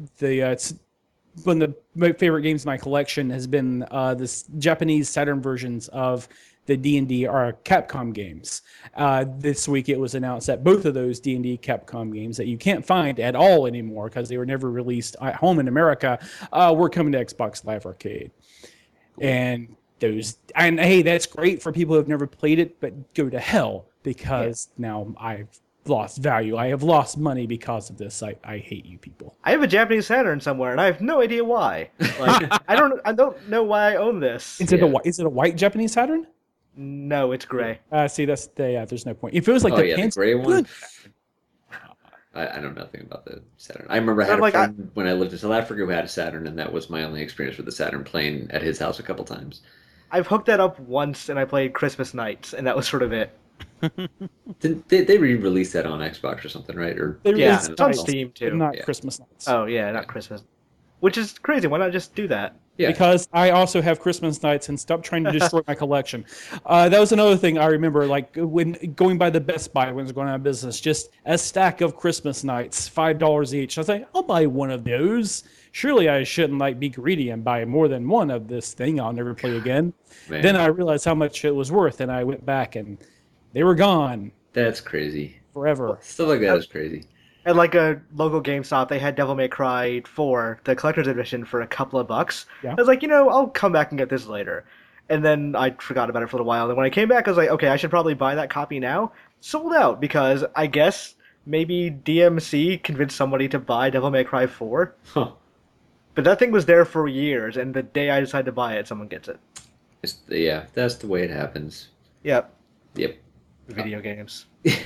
of my favorite games in my collection has been this Japanese Saturn versions of the D&D or Capcom games. This week it was announced that both of those D&D Capcom games that you can't find at all anymore because they were never released at home in America were coming to Xbox Live Arcade. And hey, that's great for people who have never played it, but go to hell because now I've lost value. I have lost money because of this. I hate you people. I have a Japanese Saturn somewhere, and I have no idea why. Like I don't know why I own this. Is Yeah. it a white Japanese Saturn? No, it's gray. See, there's no point. If it was like Oh the yeah, the pants, gray one. good. I know nothing about the Saturn. I remember I had I'm a like, friend when I lived in South Africa who had a Saturn, and that was my only experience with the Saturn, playing at his house a couple times. I've hooked that up once, and I played Christmas Nights, and that was sort of it. Didn't they re-released that on Xbox or something, right? Or They Yeah, released it's on nights, Steam but too. not Yeah. Christmas nights. Oh yeah, not Christmas. Which is crazy. Why not just do that? yeah. Because I also have Christmas nights and stop trying to destroy my collection. That was another thing I remember, like when going by the Best Buy when it was going out of business, just a stack of Christmas nights, $5 each. I was like, I'll buy one of those. Surely I shouldn't like be greedy and buy more than one of this thing I'll never play again. Man, Then I realized how much it was worth, and I went back and they were gone that's crazy. forever. Stuff like that is crazy. At like a local GameStop, they had Devil May Cry 4, the collector's edition, for a couple of bucks. Yeah. I was like, I'll come back and get this later. And then I forgot about it for a little while. And when I came back, I was like, okay, I should probably buy that copy now. Sold out because I guess maybe DMC convinced somebody to buy Devil May Cry 4. Huh. But that thing was there for years, and the day I decide to buy it, someone gets it. Yeah, that's the way it happens. Yep. Yep. Video games.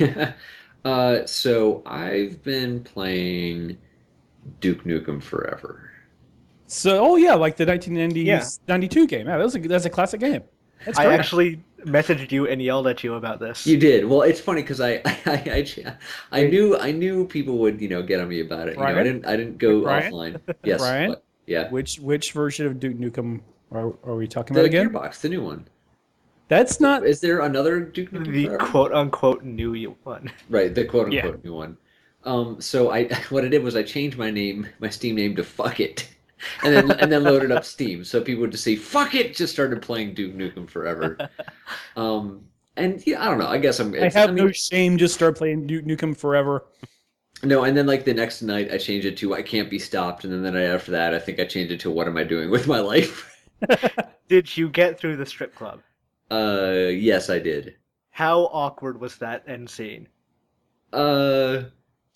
So I've been playing Duke Nukem Forever. So, oh yeah, like the 1990s, Yeah. 92 game. Yeah, that's a classic game. That's I great. actually messaged you and yelled at you about this. You did. Well, it's funny because I knew people would get on me about it. Brian? I didn't go Brian? offline. Yes. Brian? What? Yeah. Which version of Duke Nukem are we talking The about again? Gearbox, the new one. That's not. Is there another Duke Nukem The Forever? quote-unquote new one. Right, the quote unquote new one. So what I did was I changed my Steam name to Fuck It, and then loaded up Steam, so people would just say Fuck It, just started playing Duke Nukem Forever. And yeah, I don't know. I guess no shame. Just start playing Duke Nukem Forever. No, and then like the next night I changed it to I Can't Be Stopped, and then the night after that I think I changed it to What Am I Doing with My Life? Did you get through the strip club? Yes, I did. How awkward was that end scene? Yeah,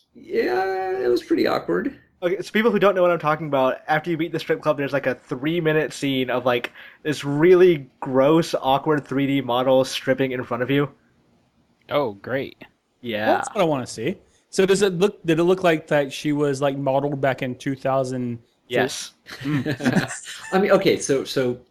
it was pretty awkward. Okay, so people who don't know what I'm talking about, after you beat the strip club, there's like a 3-minute scene of like this really gross, awkward 3D model stripping in front of you. Oh, great. Yeah. That's what I want to see. So does it look? Did it look like that she was like modeled back in 2000? Yes. I mean, okay, so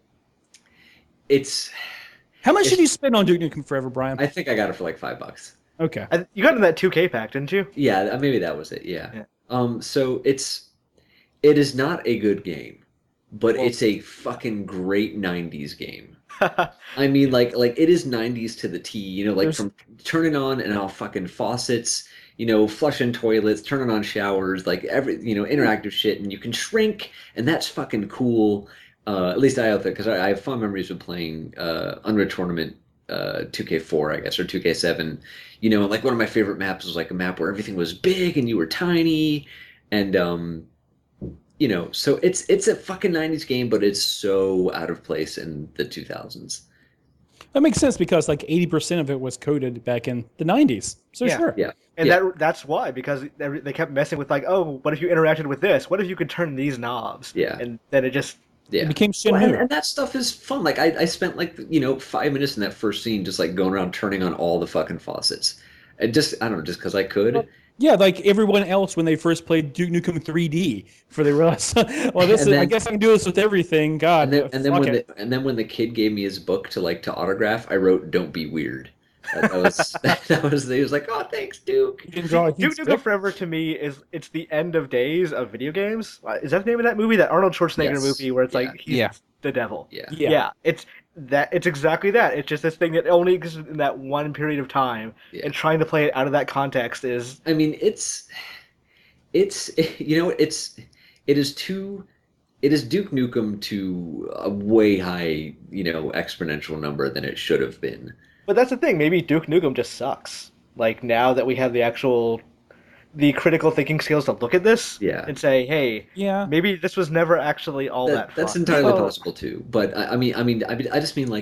it's. How much did you spend on Duke Nukem Forever, Brian? I think I got it for like $5. Okay. You got in that 2K pack, didn't you? Yeah, maybe that was it. Yeah. Yeah. So it is not a good game, but it's a fucking great '90s game. I mean, like it is '90s to the T. From turning on and all fucking faucets, flushing toilets, turning on showers, like interactive shit, and you can shrink, and that's fucking cool. At least I have that because I have fond memories of playing Unreal Tournament 2K4, I guess, or 2K7. And like one of my favorite maps was like a map where everything was big and you were tiny, and so it's a fucking '90s game, but it's so out of place in the 2000s. That makes sense because like 80% of it was coded back in the 90s. So Yeah. sure. Yeah. And Yeah. that's why, because they kept messing with like, oh, what if you interacted with this? What if you could turn these knobs? Yeah. And then it just Yeah. It became Well, Shenmue. and that stuff is fun. Like I spent like 5 minutes in that first scene just like going around turning on all the fucking faucets. I don't know, just because I could. Yeah, like everyone else when they first played Duke Nukem 3D, before they realized, well, I guess I can do this with everything. God, And then fuck it. when the kid gave me his book to autograph, I wrote "Don't be weird." That was he was like, "Oh, thanks, Duke." You didn't draw a huge Duke stick? Nukem Forever to me it's the end of days of video games. Is that the name of that movie? That Arnold Schwarzenegger Yes. movie where it's Yeah. like he's Yeah. the devil. Yeah. Yeah. It's exactly that. It's just this thing that only exists in that one period of time, Yeah. and trying to play it out of that context is I mean, it is Duke Nukem to a way high exponential number than it should have been. But that's the thing. Maybe Duke Nukem just sucks. Like now that we have the critical thinking skills to look at this Yeah. and say, hey, Yeah. maybe this was never actually all that fun. That's entirely Oh. possible too. But I just mean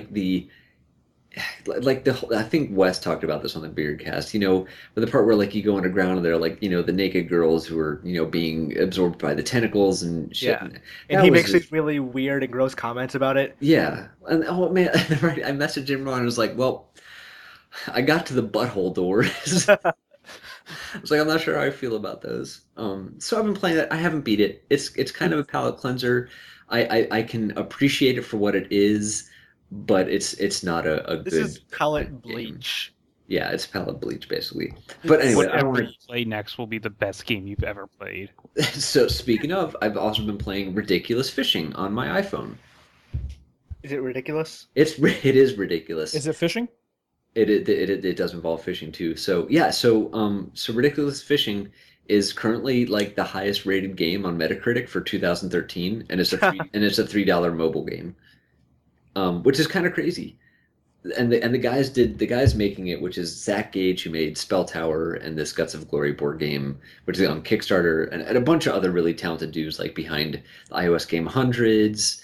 I think Wes talked about this on the Beardcast. With the part where like you go underground and they're like the naked girls who are being absorbed by the tentacles and shit. Yeah. And That he was makes these really weird and gross comments about it. Yeah, and oh man, I messaged him and was like, "Well, I got to the butthole doors." I was like, "I'm not sure how I feel about those." So I've been playing that. I haven't beat it. It's kind of a palate cleanser. I can appreciate it for what it is, but it's not a This good is palette game. bleach. Yeah, it's palette bleach basically. But anyway, I don't Whatever want you play next will be the best game you've ever played. to. So speaking of, I've also been playing Ridiculous Fishing on my iPhone. Is it ridiculous? It is ridiculous. Is it fishing? It does involve fishing too. So yeah, so Ridiculous Fishing is currently like the highest rated game on Metacritic for 2013, and it's a $3 mobile game, which is kind of crazy. And the guys making it, which is Zach Gage, who made Spell Tower and this Guts of Glory board game, which is on Kickstarter, and a bunch of other really talented dudes like behind the iOS game Hundreds.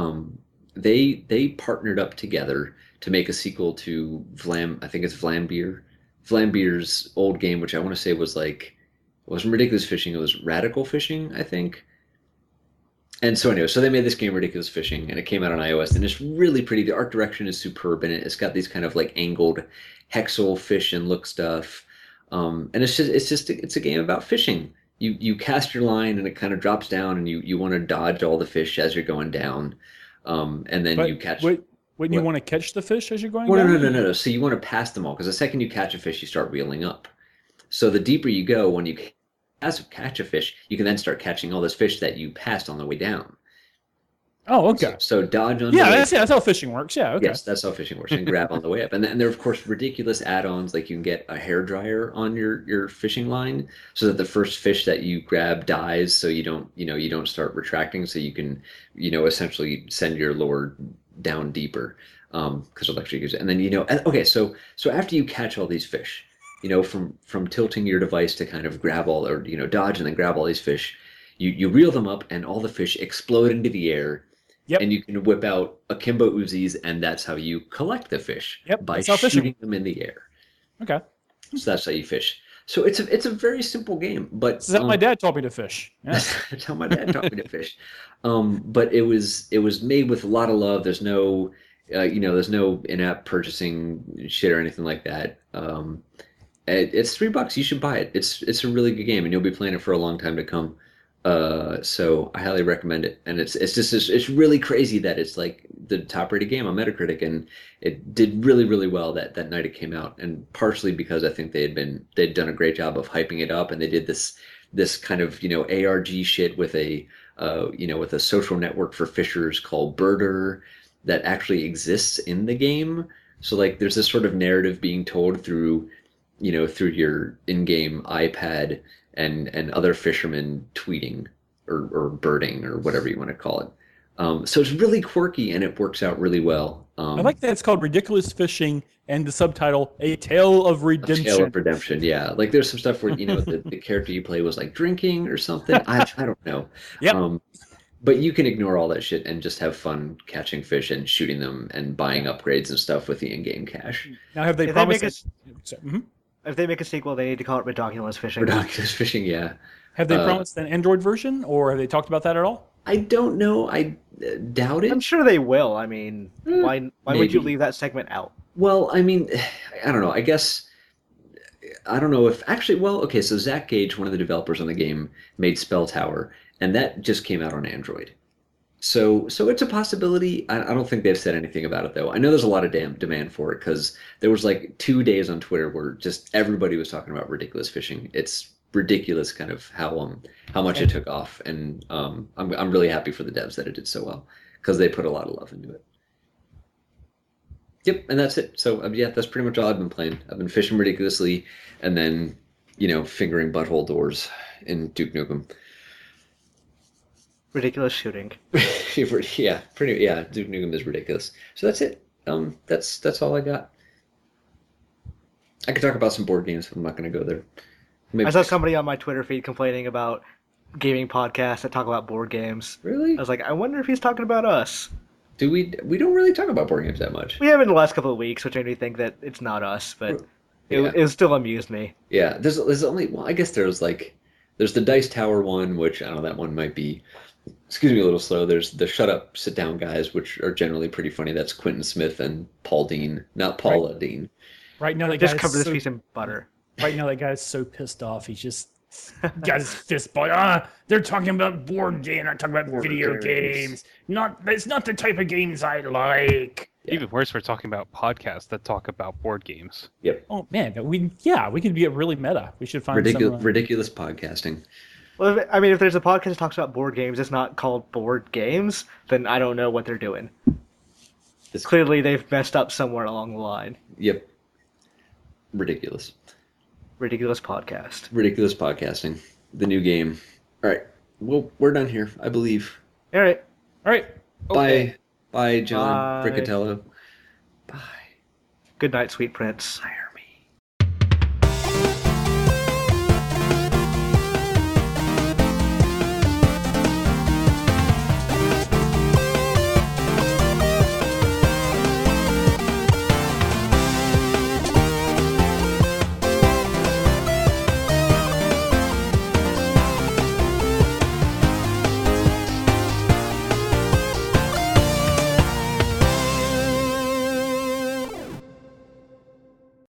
They partnered up together to make a sequel to I think it's Vlambeer's old game, which I want to say was like, it wasn't Ridiculous Fishing, it was Radical Fishing, I think. And so anyway, so they made this game Ridiculous Fishing, and it came out on iOS, and it's really pretty. The art direction is superb in it. It's got these kind of like angled hexel fish and look stuff, and it's a game about fishing. You cast your line, and it kind of drops down, and you want to dodge all the fish as you're going down, and then you catch. Wouldn't you want to catch the fish as you're going Well, down? no. So you want to pass them all, because the second you catch a fish, you start reeling up. So the deeper you go, when you catch a fish, you can then start catching all those fish that you passed on the way down. Oh, okay. So dodge on Yeah, the way that's how fishing works. Yeah, okay. Yes, that's how fishing works. And grab on the way up. And there are, of course, ridiculous add-ons, like you can get a hairdryer on your fishing line so that the first fish that you grab dies, so you don't start retracting, so you can, essentially send your lure down deeper, because electric use it. And then, okay, so after you catch all these fish, from tilting your device to kind of grab all, or, dodge and then grab all these fish, you reel them up and all the fish explode into the air. Yep. And you can whip out akimbo Uzis, and that's how you collect the fish. Yep, By that's how fishing. shooting them in the air. Okay. So that's how you fish. So it's a very simple game, but This is how my dad taught me to fish. Yeah. that's how my dad taught me to fish. But it was made with a lot of love. There's no there's no in-app purchasing shit or anything like that. It's $3. You should buy it. It's a really good game, and you'll be playing it for a long time to come. So I highly recommend it. And it's really crazy that it's like the top rated game on Metacritic, and it did really, really well that night it came out. And partially because I think they'd done a great job of hyping it up, and they did this kind of, ARG shit with a social network for fishers called Birder that actually exists in the game. So like there's this sort of narrative being told through your in-game iPad and other fishermen tweeting or birding or whatever you want to call it. So it's really quirky, and it works out really well. I like that it's called Ridiculous Fishing, and the subtitle, A Tale of Redemption. A Tale of Redemption, yeah. Like there's some stuff where, the character you play was like drinking or something. I don't know. Yep. But you can ignore all that shit and just have fun catching fish and shooting them and buying upgrades and stuff with the in-game cash. Now, have they If promised... If they make a sequel, they need to call it Ridiculous Fishing. Ridiculous Fishing, yeah. Have they promised an Android version, or have they talked about that at all? I don't know. I doubt it. I'm sure they will. I mean, why would you maybe. leave that segment out? Well, I mean, I don't know. I guess I don't know if actually. Well, okay. So Zach Gage, one of the developers on the game, made Spell Tower, and that just came out on Android. So it's a possibility. I don't think they've said anything about it though. I know there's a lot of demand for it, because there was like 2 days on Twitter where just everybody was talking about Ridiculous Fishing. It's ridiculous, kind of how much it took off, and I'm really happy for the devs that it did so well, because they put a lot of love into it. Yep, and that's it. So yeah, that's pretty much all I've been playing. I've been fishing ridiculously, and then fingering butthole doors in Duke Nukem. Ridiculous shooting. Yeah, Duke Nukem is ridiculous. So that's it. That's all I got. I could talk about some board games, but I'm not going to go there. Maybe. I saw somebody on my Twitter feed complaining about gaming podcasts that talk about board games. Really? I was like, I wonder if he's talking about us. Do we don't really talk about board games that much. We have in the last couple of weeks, which made me think that it's not us, but Yeah. it still amused me. Yeah, there's only, well, I guess there's the Dice Tower one, which I don't know, that one might be, excuse me, a little slow. There's the Shut Up, Sit Down guys, which are generally pretty funny. That's Quentin Smith and Paul Dean, not Paula Dean. Right now, that Just guy's cover this so, piece in butter. right now, that guy's so pissed off. He's just Got his fist ball. They're talking about board game. They're talking about video games. It's not the type of games I like. Yeah. Even worse, we're talking about podcasts that talk about board games. Yep. Oh man, we could be really meta. We should find Ridiculous podcasting. Well, if there's a podcast that talks about board games, it's not called Board Games, then I don't know what they're doing. Clearly, they've messed up somewhere along the line. Yep. Ridiculous. Ridiculous podcast. Ridiculous podcasting. The new game. All right. Well, we're done here, I believe. All right. Bye. Bye, John Bye. Bricatello. Bye. Good night, sweet prince. Bye.